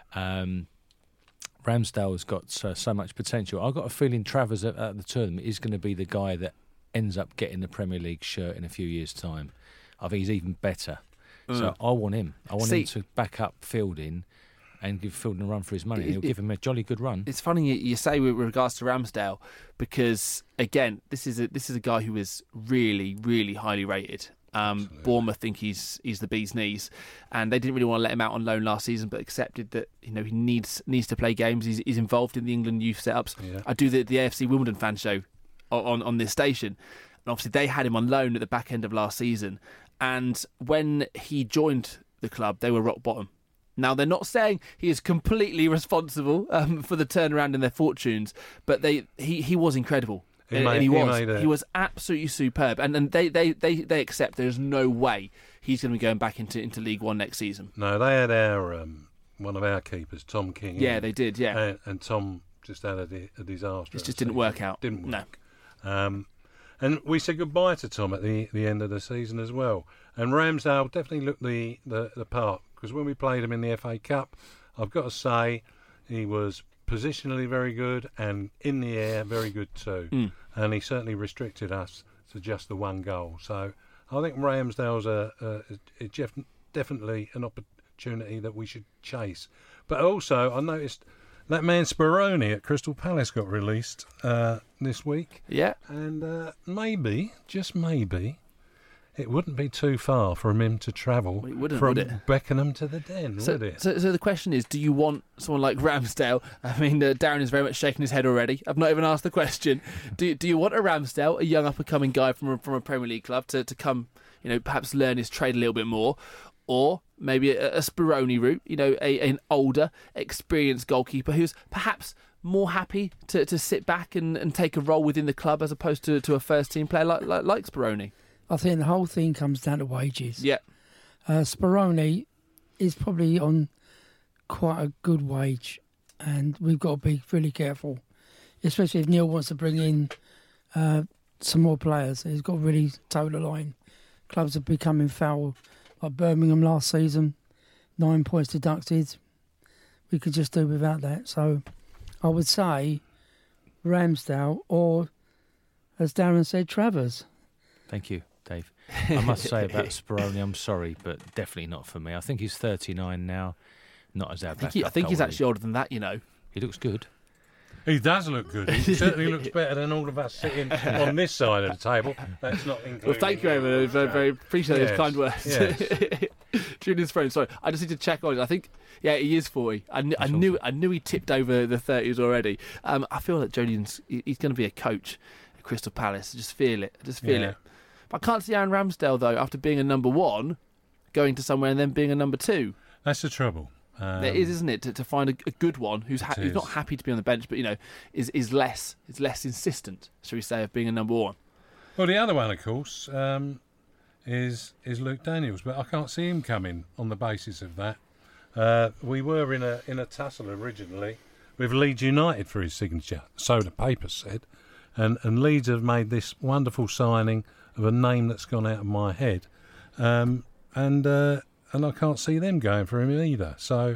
Speaker 4: Um, Ramsdale has got uh, so much potential. I've got a feeling Travers at, at the tournament is going to be the guy that ends up getting the Premier League shirt in a few years' time. I think he's even better. So I want him. I want
Speaker 2: See-
Speaker 4: him to back up Fielding and give Fielding a run for his money.
Speaker 2: It-
Speaker 4: He'll
Speaker 2: it-
Speaker 4: give him a jolly good run.
Speaker 2: It's funny you, you say with regards to Ramsdale, because again, this is a this is a guy who is really, really highly rated. Um, Bournemouth think he's he's the bee's knees, and they didn't really want to let him out on loan last season, but accepted that you know he needs needs to play games. He's, he's involved in the England youth setups.
Speaker 3: Yeah.
Speaker 2: I do the the A F C Wimbledon fan show on, on on this station, and obviously they had him on loan at the back end of last season, and when he joined the club, they were rock bottom. Now, they're not saying he is completely responsible um, for the turnaround in their fortunes, but they he, he was incredible.
Speaker 3: He
Speaker 2: and,
Speaker 3: made-
Speaker 2: and he
Speaker 3: he
Speaker 2: was
Speaker 3: made a-
Speaker 2: he was absolutely superb. And and they, they, they, they accept there's no way he's going to be going back into, into League One next season.
Speaker 3: No, they had our um, one of our keepers, Tom King.
Speaker 2: Yeah,
Speaker 3: in,
Speaker 2: they did, yeah.
Speaker 3: And, and Tom just had a, di- a disaster.
Speaker 2: It just didn't work out.
Speaker 3: Didn't
Speaker 2: No.
Speaker 3: work. Um, and we said goodbye to Tom at the the end of the season as well. And Ramsdale definitely looked the, the, the part, because when we played him in the F A Cup, I've got to say he was positionally very good and in the air very good too.
Speaker 2: Mm.
Speaker 3: And he certainly restricted us to just the one goal. So I think Ramsdale's a, a, a Jeff, definitely an opportunity that we should chase. But also, I noticed that man Speroni at Crystal Palace got released uh, this week.
Speaker 2: Yeah.
Speaker 3: And uh, maybe, just maybe, it wouldn't be too far from him to travel
Speaker 2: Well, it wouldn't,
Speaker 3: from
Speaker 2: would it?
Speaker 3: Beckenham to the Den,
Speaker 2: So,
Speaker 3: would it?
Speaker 2: so, so the question is, do you want someone like Ramsdale? I mean, uh, Darren is very much shaking his head already. I've not even asked the question. Do do you want a Ramsdale, a young up-and-coming guy from a, from a Premier League club, to, to come, you know, perhaps learn his trade a little bit more? Or maybe a, a Speroni route, you know, a, an older, experienced goalkeeper who's perhaps more happy to, to sit back and, and take a role within the club as opposed to, to a first-team player like, like, like Speroni?
Speaker 5: I think the whole thing comes down to wages.
Speaker 2: Yeah.
Speaker 5: Uh, Speroni is probably on quite a good wage, and we've got to be really careful, especially if Neil wants to bring in uh, some more players. He's got to really toe the line. Clubs are becoming foul, like Birmingham last season, nine points deducted. We could just do without that. So I would say Ramsdale or, as Darren said, Travers.
Speaker 4: Thank you, Dave. I must say about Speroni, I'm sorry, but definitely not for me. I think he's thirty-nine now, not as our
Speaker 2: I think,
Speaker 4: backup
Speaker 2: he, I think he's
Speaker 4: goalie.
Speaker 2: actually older than that, you know.
Speaker 4: He looks good.
Speaker 3: He does look good. He certainly looks better than all of us sitting on this side of the table. That's not including...
Speaker 2: Well, thank you, Eamon. Very, very appreciate
Speaker 3: Yes.
Speaker 2: those kind words.
Speaker 3: Yes.
Speaker 2: Julian's phone. Sorry, I just need to check on it. I think, yeah, he is forty. I, kn- I
Speaker 4: That's
Speaker 2: knew,
Speaker 4: awesome.
Speaker 2: I knew he tipped over the thirties already. Um, I feel that Julian's he- he's going to be a coach at Crystal Palace. I just feel it. I just feel
Speaker 3: Yeah.
Speaker 2: it. But I can't see Aaron Ramsdale though, after being a number one, going to somewhere and then being a number two.
Speaker 3: That's the trouble. Um,
Speaker 2: There is, isn't it, to, to find a, a good one who's ha-
Speaker 3: It
Speaker 2: who's not
Speaker 3: is.
Speaker 2: happy to be on the bench, but you know, is is less is less insistent, shall we say, of being a number one.
Speaker 3: Well, the other one, of course, um, is is Luke Daniels, but I can't see him coming on the basis of that. Uh, we were in a in a tussle originally with Leeds United for his signature, so the paper said, and and Leeds have made this wonderful signing of a name that's gone out of my head, um, and uh, and I can't see them going for him either. So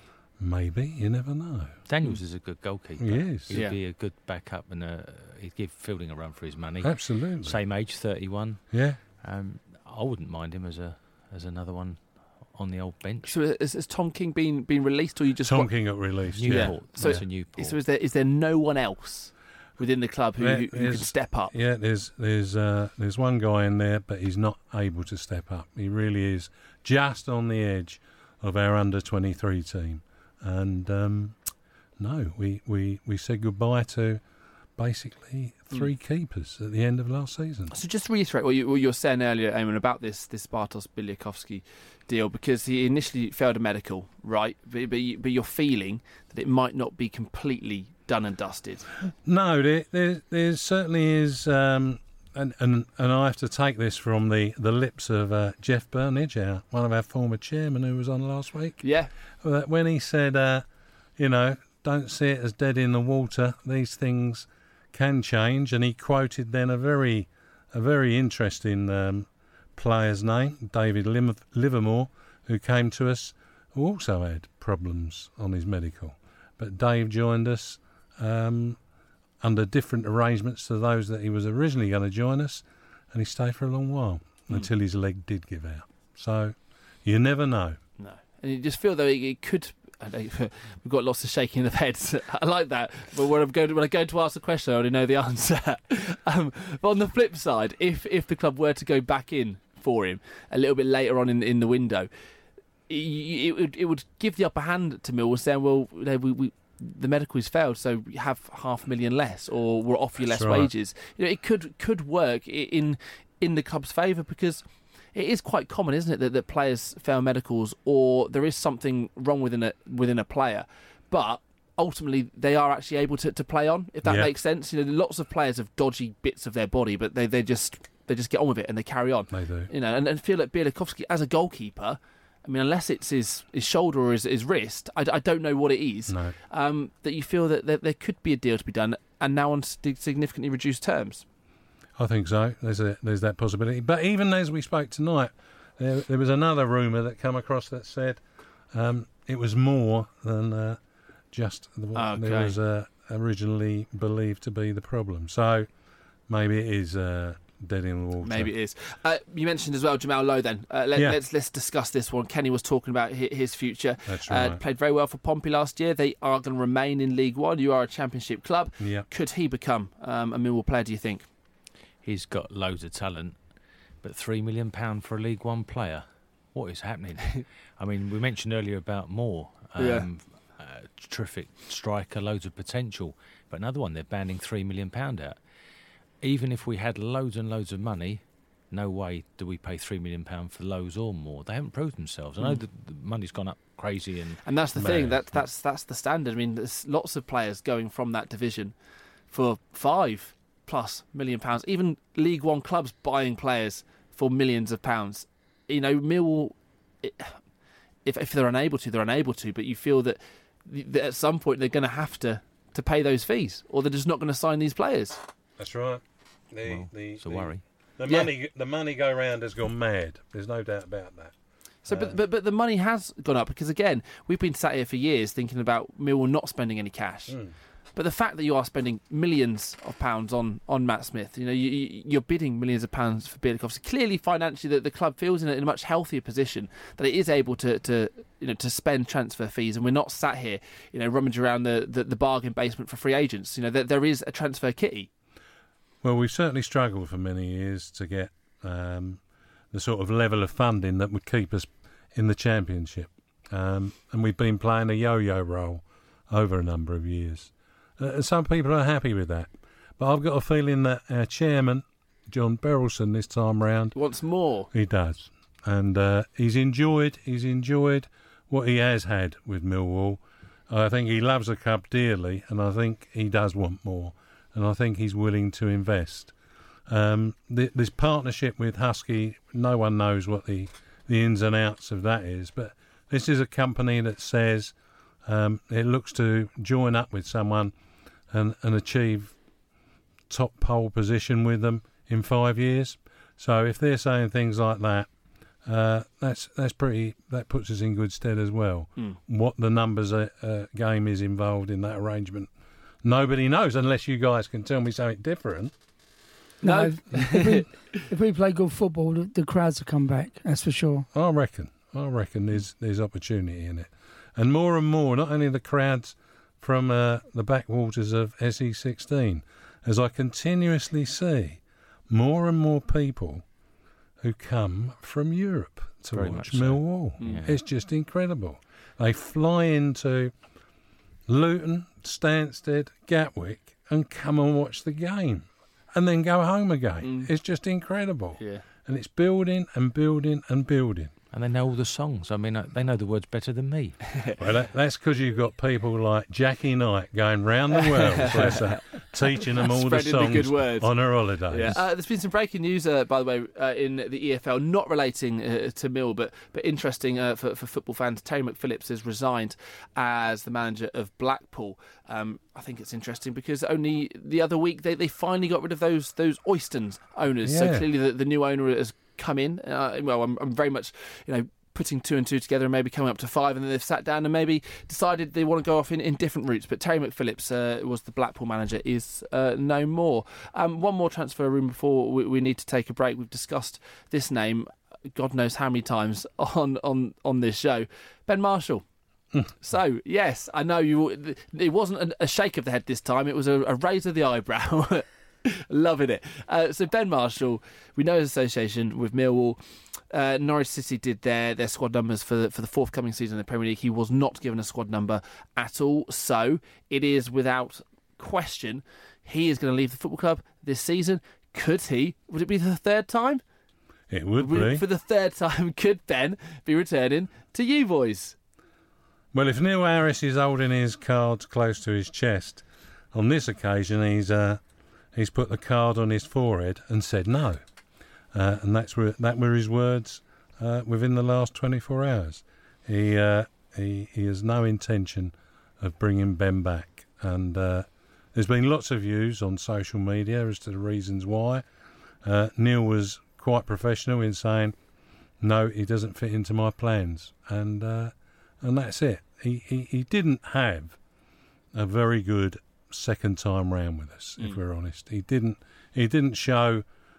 Speaker 3: maybe, you never know.
Speaker 4: Daniels is a good goalkeeper.
Speaker 3: He is.
Speaker 4: He'd
Speaker 2: Yeah.
Speaker 4: be a good backup and uh he'd give Fielding a run for his money.
Speaker 3: Absolutely.
Speaker 4: Same age, thirty-one.
Speaker 3: Yeah.
Speaker 4: Um, I wouldn't mind him as a as another one on the old bench.
Speaker 2: So has, has Tom King been been released, or you just
Speaker 3: Tom
Speaker 2: want-
Speaker 3: King got released.
Speaker 2: Yeah.
Speaker 3: Yeah.
Speaker 4: Newport.
Speaker 2: So-
Speaker 4: That's a Newport.
Speaker 2: So is there is there no one else within the club who,
Speaker 3: There
Speaker 2: who, who can
Speaker 3: is-
Speaker 2: step up?
Speaker 3: Yeah, there's there's uh, there's one guy in there, but he's not able to step up. He really is just on the edge of our under twenty-three team, and um, no, we, we, we said goodbye to basically three keepers at the end of last season.
Speaker 2: So just to reiterate what you, what you were saying earlier, Eamon, about this this Bartosz Biliakowski deal, because he initially failed a medical, right? But, but, you, but you're feeling that it might not be completely done and dusted.
Speaker 3: No, there, there, there certainly is, um, and, and and I have to take this from the, the lips of uh, Jeff Burnage, our, one of our former chairmen who was on last week.
Speaker 2: Yeah.
Speaker 3: Uh, when he said, uh, you know, don't see it as dead in the water, these things can change, and he quoted then a very a very interesting um, player's name, David Lim- Livermore, who came to us, who also had problems on his medical. But Dave joined us um, under different arrangements to those that he was originally going to join us, and he stayed for a long while
Speaker 2: Mm.
Speaker 3: until his leg did give out. So you never know.
Speaker 2: No. And you just feel though it, it could. I know, we've got lots of shaking of heads. I like that. But when I'm going to, when I go to ask the question, I already know the answer. um, but on the flip side, if if the club were to go back in for him a little bit later on in in the window, it, it would it would give the upper hand to Millwall, saying, well, you know, we, we the medical has failed, so you have half a million less, or we'll offer you
Speaker 3: That's
Speaker 2: less
Speaker 3: right.
Speaker 2: wages. You know, it could could work i- in in the club's favour, because it is quite common, isn't it, that, that players fail medicals, or there is something wrong within a within a player, but ultimately they are actually able to, to play on, if that
Speaker 3: Yeah.
Speaker 2: makes sense. You know, lots of players have dodgy bits of their body, but they, they just they just get on with it and they carry on.
Speaker 3: They do.
Speaker 2: You know, and, and feel like Bielakowski as a goalkeeper, I mean, unless it's his, his shoulder or his, his wrist, I, I don't know what it is.
Speaker 3: No.
Speaker 2: Um, that you feel that there, there could be a deal to be done, and now on st- significantly reduced terms.
Speaker 3: I think so. There's a there's that possibility. But even as we spoke tonight, there, there was another rumour that come across that said um, it was more than uh, just the, what
Speaker 2: Okay.
Speaker 3: there was uh, originally believed to be the problem. So maybe it is uh, dead in the water.
Speaker 2: Maybe it is. Uh, you mentioned as well Jamal Lowe. Then uh, let,
Speaker 3: Yeah.
Speaker 2: let's let's discuss this one. Kenny was talking about his, his future.
Speaker 3: That's
Speaker 2: Uh,
Speaker 3: right.
Speaker 2: played very well for Pompey last year. They are going to remain in League One. You are a Championship club.
Speaker 3: Yeah.
Speaker 2: Could he become um, a Millwall player? Do you think?
Speaker 4: He's got loads of talent, but three million pound for a League One player. What is happening? I mean, we mentioned earlier about Moore. Um,
Speaker 2: Yeah.
Speaker 4: uh, terrific striker, loads of potential. But another one, they're banding three million pound out. Even if we had loads and loads of money, no way do we pay three million pound for Lowe's or Moore. They haven't proved themselves. I know
Speaker 2: Mm.
Speaker 4: that the money's gone up crazy, and
Speaker 2: And that's the
Speaker 3: Man.
Speaker 2: thing. That that's that's the standard. I mean, there's lots of players going from that division for five plus million pounds. Even League One clubs buying players for millions of pounds. You know, Millwall, it, if if they're unable to, they're unable to. But you feel that, that at some point they're going to have to to pay those fees, or they're just not going to sign these players.
Speaker 3: That's right. The,
Speaker 4: well,
Speaker 3: the,
Speaker 4: it's a
Speaker 3: the-
Speaker 4: worry.
Speaker 3: The
Speaker 2: Yeah.
Speaker 3: money, the money go round has gone mad. There's no doubt about that.
Speaker 2: So,
Speaker 3: Uh,
Speaker 2: but, but but the money has gone up because again, we've been sat here for years thinking about Millwall not spending any cash.
Speaker 3: Mm.
Speaker 2: But the fact that you are spending millions of pounds on, on Matt Smith, you know, you, you- you're bidding millions of pounds for Bielikowski. Clearly, financially, the, the club feels in a, in a much healthier position that it is able to, to you know to spend transfer fees, and we're not sat here, you know, rummaging around the, the, the bargain basement for free agents. You know, there, there is a transfer kitty.
Speaker 3: Well, we've certainly struggled for many years to get um, the sort of level of funding that would keep us in the Championship. Um, and we've been playing a yo-yo role over a number of years. Uh, and some people are happy with that. But I've got a feeling that our chairman, John Berylson, this time round,
Speaker 2: Once more,
Speaker 3: he does. And uh, he's enjoyed he's enjoyed what he has had with Millwall. I think he loves the club dearly, and I think he does want more. And I think he's willing to invest. Um, th- this partnership with Husky, no one knows what the, the ins and outs of that is, but this is a company that says um, it looks to join up with someone and, and achieve top pole position with them in five years. So if they're saying things like that, uh, that's that's pretty. That puts us in good stead as well.
Speaker 2: Mm.
Speaker 3: What the numbers uh, uh, game is involved in that arrangement, nobody knows unless you guys can tell me something different.
Speaker 5: No,
Speaker 2: No.
Speaker 5: if, if, we, if we play good football, the, the crowds will come back. That's for sure.
Speaker 3: I reckon. I reckon there's there's opportunity in it, and more and more. Not only the crowds from uh, the backwaters of S E sixteen, as I continuously see more and more people who come from Europe to
Speaker 4: Very
Speaker 3: watch
Speaker 4: much so.
Speaker 3: Millwall.
Speaker 4: Yeah.
Speaker 3: It's just incredible. They fly into Luton, Stansted, Gatwick, and come and watch the game, and then go home again.
Speaker 2: Mm.
Speaker 3: It's just incredible.
Speaker 2: yeah.
Speaker 3: And it's building and building and building.
Speaker 4: And they know all the songs. I mean, uh, they know the words better than me.
Speaker 3: Well, that, that's because you've got people like Jackie Knight going round the world, bless her, teaching them all the
Speaker 2: Spreading the
Speaker 3: songs
Speaker 2: good words.
Speaker 3: on her holidays.
Speaker 2: Yeah. Uh, there's been some breaking news, uh, by the way, uh, in the E F L, not relating uh, to Mill, but but interesting uh, for, for football fans. Terry McPhillips has resigned as the manager of Blackpool. Um, I think it's interesting because only the other week they, they finally got rid of those those Oystons owners. So
Speaker 3: Yeah.
Speaker 2: clearly the, the new owner has come in. Uh, well, I'm, I'm very much, you know, putting two and two together and maybe coming up to five, and then they've sat down and maybe decided they want to go off in, in different routes. But Terry McPhillips uh, was the Blackpool manager, is uh, no more. Um, one more transfer room before we, we need to take a break. We've discussed this name God knows how many times on, on, on this show. Ben Marshall. So, yes, I know you. It wasn't a shake of the head this time. It was a, a raise of the eyebrow. Loving it. Uh, so Ben Marshall, we know his association with Millwall. Uh, Norwich City did their, their squad numbers for the, for the forthcoming season in the Premier League. He was not given a squad number at all. So it is without question he is going to leave the football club this season. Could he? Would it be the third time?
Speaker 3: It would
Speaker 2: Would-
Speaker 3: be.
Speaker 2: For the third time, could Ben be returning to you boys?
Speaker 3: Well, if Neil Harris is holding his cards close to his chest, on this occasion he's uh, he's put the card on his forehead and said no. Uh, and that's where, that were his words uh, within the last twenty-four hours. He, uh, he he has no intention of bringing Ben back. And uh, there's been lots of views on social media as to the reasons why. Uh, Neil was quite professional in saying, no, he doesn't fit into my plans. And uh, and that's it. He, he, he didn't have a very good second time round with us, if
Speaker 2: Mm.
Speaker 3: we're honest. He didn't he didn't show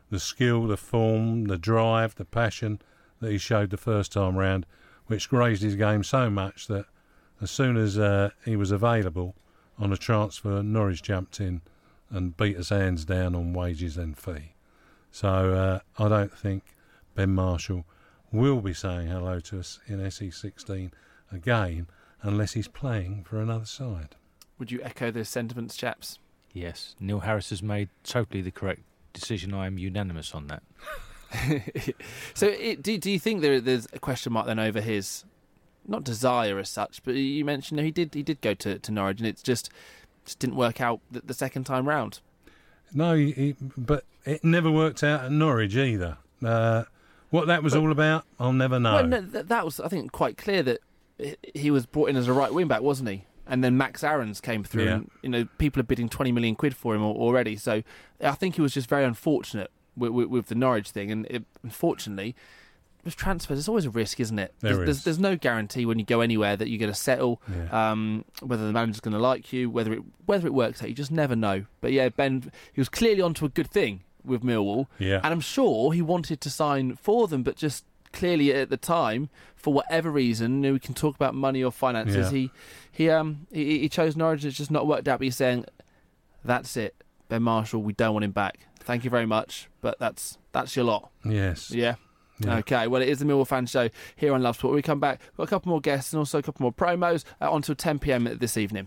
Speaker 3: the skill, the form, the drive, the passion that he showed the first time round, which raised his game so much that as soon as uh, he was available on a transfer, Norwich jumped in and beat us hands down on wages and fee. So uh, I don't think Ben Marshall will be saying hello to us in S E sixteen again unless he's playing for another side.
Speaker 2: Would you echo those sentiments, chaps?
Speaker 4: Yes, Neil Harris has made totally the correct decision. I am unanimous on that.
Speaker 2: So it, do, do you think there, there's a question mark then over his, not desire as such, but you mentioned no, he did he did go to, to Norwich and it's just just didn't work out the, the second time round?
Speaker 3: No, he, he, but it never worked out at Norwich either. Uh, what that was
Speaker 2: but,
Speaker 3: all about, I'll never know.
Speaker 2: Well, no, that, that was, I think, quite clear that he was brought in as a right wing back, wasn't he? And then Max Aarons came through,
Speaker 3: Yeah.
Speaker 2: and you know people are bidding twenty million quid for him already. So I think he was just very unfortunate with, with, with the Norwich thing, and it, unfortunately, with transfers, there's always a risk, isn't it?
Speaker 3: There
Speaker 2: there's,
Speaker 3: is.
Speaker 2: There's, there's no guarantee when you go anywhere that you're going to settle,
Speaker 3: Yeah.
Speaker 2: um, whether the manager's going to like you, whether it whether it works out. You just never know. But yeah, Ben, he was clearly onto a good thing with Millwall,
Speaker 3: Yeah.
Speaker 2: and I'm sure he wanted to sign for them, but just clearly at the time, for whatever reason, you know, we can talk about money or finances.
Speaker 3: Yeah.
Speaker 2: He he um he, he chose Norwich. It's just not worked out. But he's saying, "That's it, Ben Marshall. We don't want him back. Thank you very much, but that's that's your lot."
Speaker 3: Yes.
Speaker 2: Yeah.
Speaker 3: Yeah.
Speaker 2: Okay, well, it is the Millwall Fan Show here on Love Sport. When we come back, we've got a couple more guests and also a couple more promos uh, until ten p.m. this evening.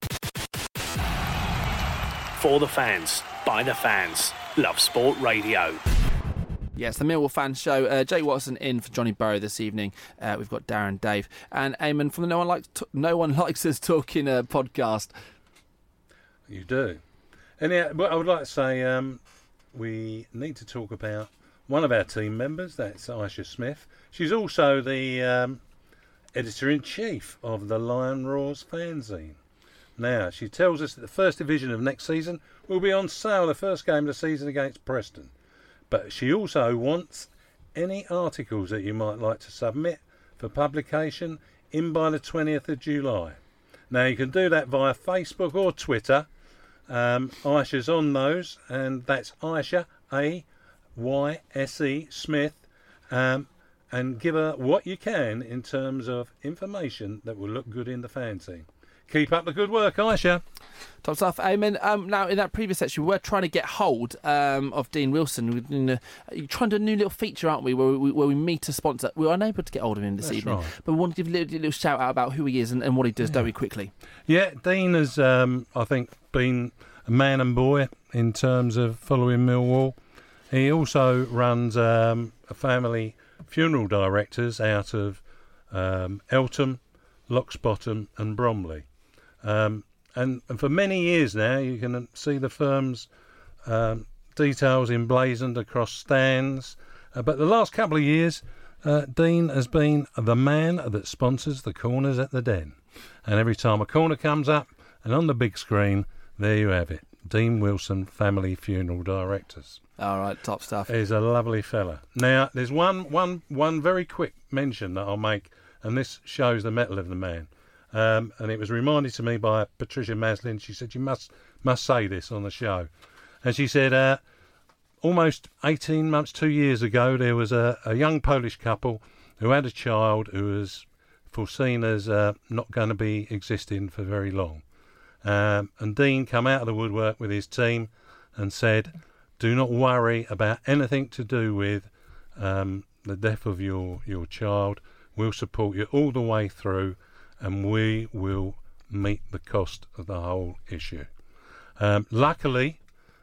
Speaker 1: For the fans, by the fans, Love Sport Radio.
Speaker 2: Yes, the Millwall Fan Show. Uh, Jay Watson in for Johnny Burrow this evening. Uh, we've got Darren, Dave, and Eamon from the No One Likes to- No One Likes Us Talking uh, podcast.
Speaker 3: You do. And yeah, but I would like to say um, we need to talk about one of our team members. That's Aisha Smith. She's also the um, editor-in-chief of the Lion Roars fanzine. Now, she tells us that the first division of next season will be on sale the first game of the season against Preston. But she also wants any articles that you might like to submit for publication in by the twentieth of July. Now, you can do that via Facebook or Twitter. Um, Aisha's on those, and that's Aisha, A Y S E, Smith, um, and give her what you can in terms of information that will look good in the fanzine. Keep up the good work, Aisha.
Speaker 2: Top stuff, Eamon. Um, now, in that previous section, we were trying to get hold um, of Dean Wilson. We're doing a, trying to do a new little feature, aren't we, where we, where we meet a sponsor. We were unable to get hold of him this
Speaker 3: That's
Speaker 2: evening,
Speaker 3: right.
Speaker 2: but we want to give a little, little shout out about who he is and, and what he does,
Speaker 3: Yeah.
Speaker 2: don't we, quickly?
Speaker 3: Yeah, Dean has, um, I think, been a man and boy in terms of following Millwall. He also runs um, a family funeral directors out of um, Eltham, Loxbottom and Bromley. Um, and, and for many years now, you can see the firm's um, details emblazoned across stands. Uh, but the last couple of years, uh, Dean has been the man that sponsors the corners at the Den. And every time a corner comes up, and on the big screen, there you have it. Dean Wilson, Family Funeral Directors.
Speaker 2: All right, top stuff.
Speaker 3: He's a lovely fella. Now, there's one, one, one very quick mention that I'll make, and this shows the mettle of the man. Um, and it was reminded to me by Patricia Maslin. She said, you must must say this on the show. And she said, uh, almost eighteen months, two years ago, there was a, a young Polish couple who had a child who was foreseen as uh, not going to be existing for very long. Um, and Dean came out of the woodwork with his team and said, do not worry about anything to do with um, the death of your, your child. We'll support you all the way through, and we will meet the cost of the whole issue. Um, luckily,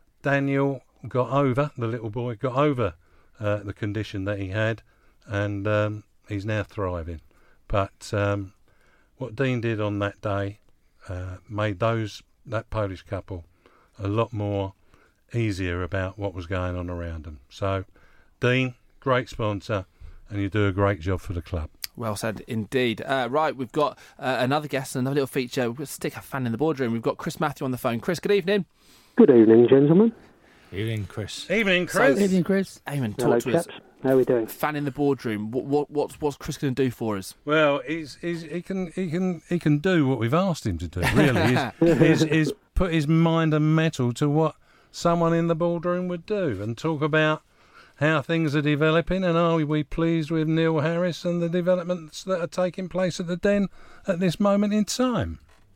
Speaker 3: Daniel got over, the little boy got over uh, the condition that he had, and um, he's now thriving. But um, what Dean did on that day uh, made those that Polish couple a lot more easier about what was going on around them. So, Dean, great sponsor, and you do a great job for the club.
Speaker 2: Well said indeed. Uh, right, we've got uh, another guest and another little feature. We'll stick a fan in the boardroom. We've got Chris Matthew on the phone. Chris, good evening.
Speaker 7: Good evening, gentlemen.
Speaker 4: Evening, Chris.
Speaker 3: Evening, Chris.
Speaker 5: Good evening, Chris.
Speaker 2: Eamon,
Speaker 7: Hello,
Speaker 2: talk to us.
Speaker 7: chaps. How are we doing?
Speaker 2: Fan in the boardroom. What, what, what's, what's Chris going to do for us?
Speaker 3: Well, he's, he's, he can he can he can do what we've asked him to do. Really, he's, he's, he's put his mind and metal to what someone in the boardroom would do, and talk about how things are developing, and are we pleased with Neil Harris and the developments that are taking place at the Den at this moment in time?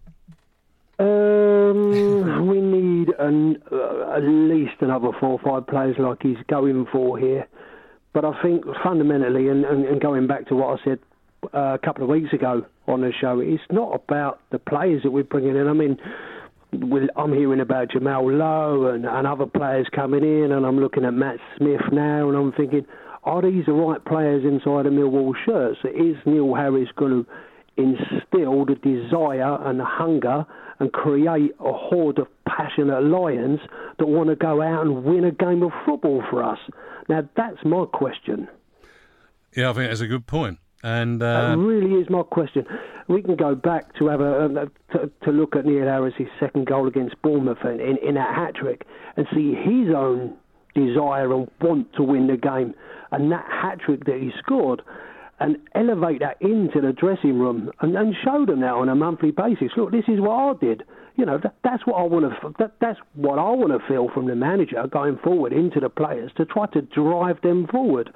Speaker 7: Um, we need an, uh, at least another four or five players like he's going for here. But I think fundamentally, and, and, and going back to what I said uh, a couple of weeks ago on the show, it's not about the players that we're bringing in. I mean, we're, I'm hearing about Jamal Lowe and, and other players coming in, and I'm looking at Matt Smith now, and I'm thinking, are these the right players inside the Millwall shirts? Is Neil Harris going to instill the desire and the hunger and create a horde of passionate lions that want to go out and win a game of football for us? Now, that's my question.
Speaker 3: Yeah, I think that's a good point. And
Speaker 7: uh, that really is my question. We can go back to have a, a to, to look at Neil Harris' second goal against Bournemouth in, in, in that hat-trick and see his own desire and want to win the game, and that hat-trick that he scored, and elevate that into the dressing room and, and show them that on a monthly basis. Look, this is what I did. You know, that, that's what I want to. That, that's what I want to feel from the manager going forward into the players to try to drive them forward.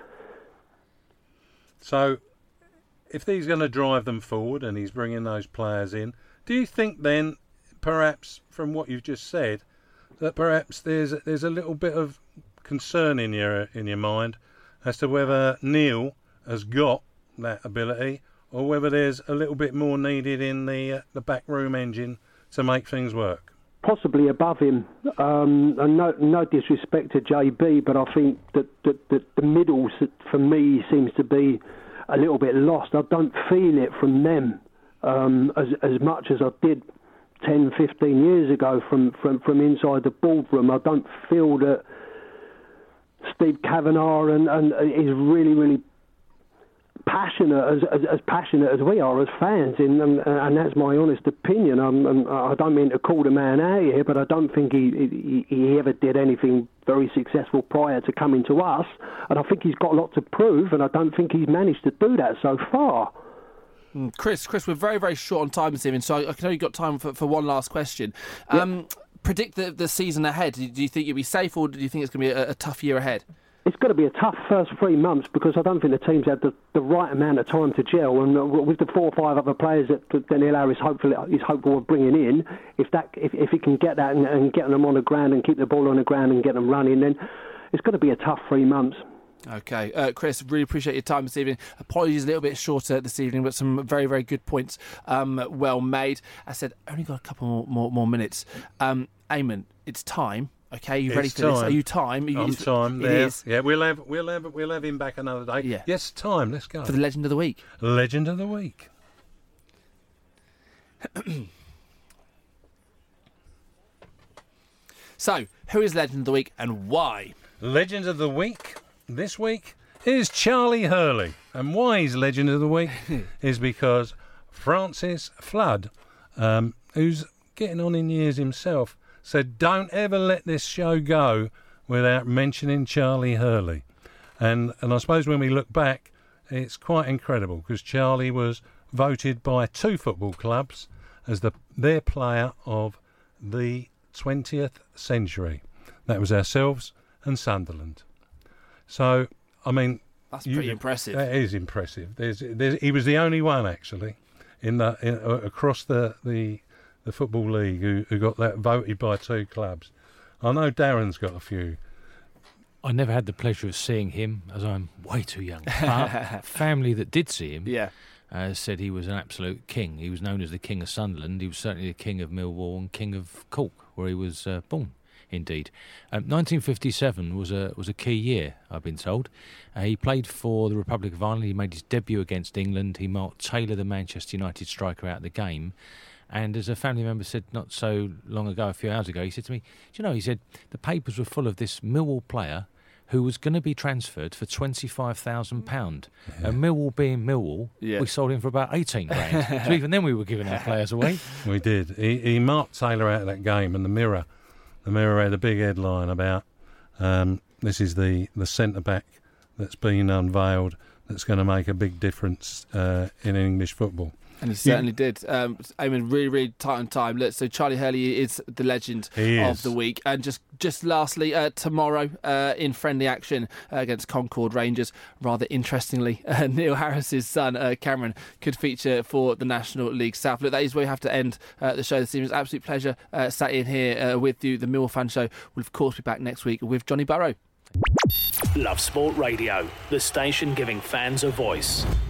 Speaker 3: So, if he's going to drive them forward and he's bringing those players in, do you think then, perhaps from what you've just said, that perhaps there's there's a little bit of concern in your in your mind as to whether Neil has got that ability, or whether there's a little bit more needed in the uh, the backroom engine to make things work?
Speaker 7: Possibly above him, um, and no, no disrespect to J B, but I think that, that, that the middle, for me, seems to be a little bit lost. I don't feel it from them um, as as much as I did ten, fifteen years ago from, from, from inside the boardroom. I don't feel that Steve Kavanagh and, and is really, really passionate as, as as passionate as we are as fans, in, and, and that's my honest opinion. I'm, I'm, I don't mean to call the man out here, but I don't think he, he he ever did anything very successful prior to coming to us, and I think he's got a lot to prove, and I don't think he's managed to do that so far.
Speaker 2: Mm, Chris, Chris, we're very, very short on time this evening, so I, I can only got time for, for one last question. Um, yep. Predict the, the season ahead. Do you think you'll be safe, or do you think it's going to be a, a tough year ahead?
Speaker 7: It's going to be a tough first three months because I don't think the team's had the, the right amount of time to gel, and with the four or five other players that, that Neil Harris hopefully is hopeful of bringing in, if that if, if he can get that and, and get them on the ground and keep the ball on the ground and get them running, then it's going to be a tough three months.
Speaker 2: Okay, uh, Chris, really appreciate your time this evening. Apologies a little bit shorter this evening, but some very, very good points, um, well made. I said, only got a couple more, more, more minutes. Um, Eamon, it's time. Okay, you ready
Speaker 3: it's
Speaker 2: for
Speaker 3: time.
Speaker 2: this? Are you time? Are you,
Speaker 3: I'm time.
Speaker 2: It
Speaker 3: there.
Speaker 2: is.
Speaker 3: Yeah, we'll have we'll have we'll have him back another day.
Speaker 2: Yeah.
Speaker 3: Yes, time. Let's go
Speaker 2: for the legend of the week.
Speaker 3: Legend of the week.
Speaker 2: So, who is legend of the week and why?
Speaker 3: Legend of the week this week is Charlie Hurley, and why he's legend of the week is because Francis Flood, um, who's getting on in years himself, said, don't ever let this show go without mentioning Charlie Hurley. And and I suppose when we look back, it's quite incredible because Charlie was voted by two football clubs as the their player of the twentieth century. That was ourselves and Sunderland. So, I mean...
Speaker 2: That's pretty you, impressive.
Speaker 3: That is impressive. There's, there's, he was the only one, actually, in the in, uh, across the... the the Football League who, who got that voted by two clubs. I know Darren's got a few.
Speaker 4: I never had the pleasure of seeing him as I'm way too young. But family that did see him
Speaker 2: yeah.
Speaker 4: uh, said he was an absolute king. He was known as the King of Sunderland. He was certainly the King of Millwall and King of Cork, where he was uh, born. Indeed, um, nineteen fifty-seven was a was a key year. I've been told. Uh, he played for the Republic of Ireland. He made his debut against England. He marked Taylor, the Manchester United striker, out of the game. And as a family member said not so long ago, a few hours ago, he said to me, do you know, he said, the papers were full of this Millwall player who was going to be transferred for twenty-five thousand pounds. Yeah. And Millwall being Millwall, yeah. we sold him for about eighteen grand. So even then we were giving our players away.
Speaker 3: We did. He, he marked Taylor out of that game, and the Mirror, the Mirror had a big headline about um, this is the, the centre-back that's been unveiled that's going to make a big difference uh, in English football.
Speaker 2: And he certainly yeah. did. Um, aiming really, really tight on time. Look, so Charlie Hurley is the legend
Speaker 3: he
Speaker 2: of
Speaker 3: is.
Speaker 2: the week. And just, just lastly, uh, tomorrow uh, in friendly action uh, against Concord Rangers, rather interestingly, uh, Neil Harris's son, uh, Cameron, could feature for the National League South. Look, that is where we have to end uh, the show this evening. It's an absolute pleasure uh, sat in here uh, with you. The Millwall Fan Show will, of course, be back next week with Johnny Burrow.
Speaker 1: Love Sport Radio, the station giving fans a voice.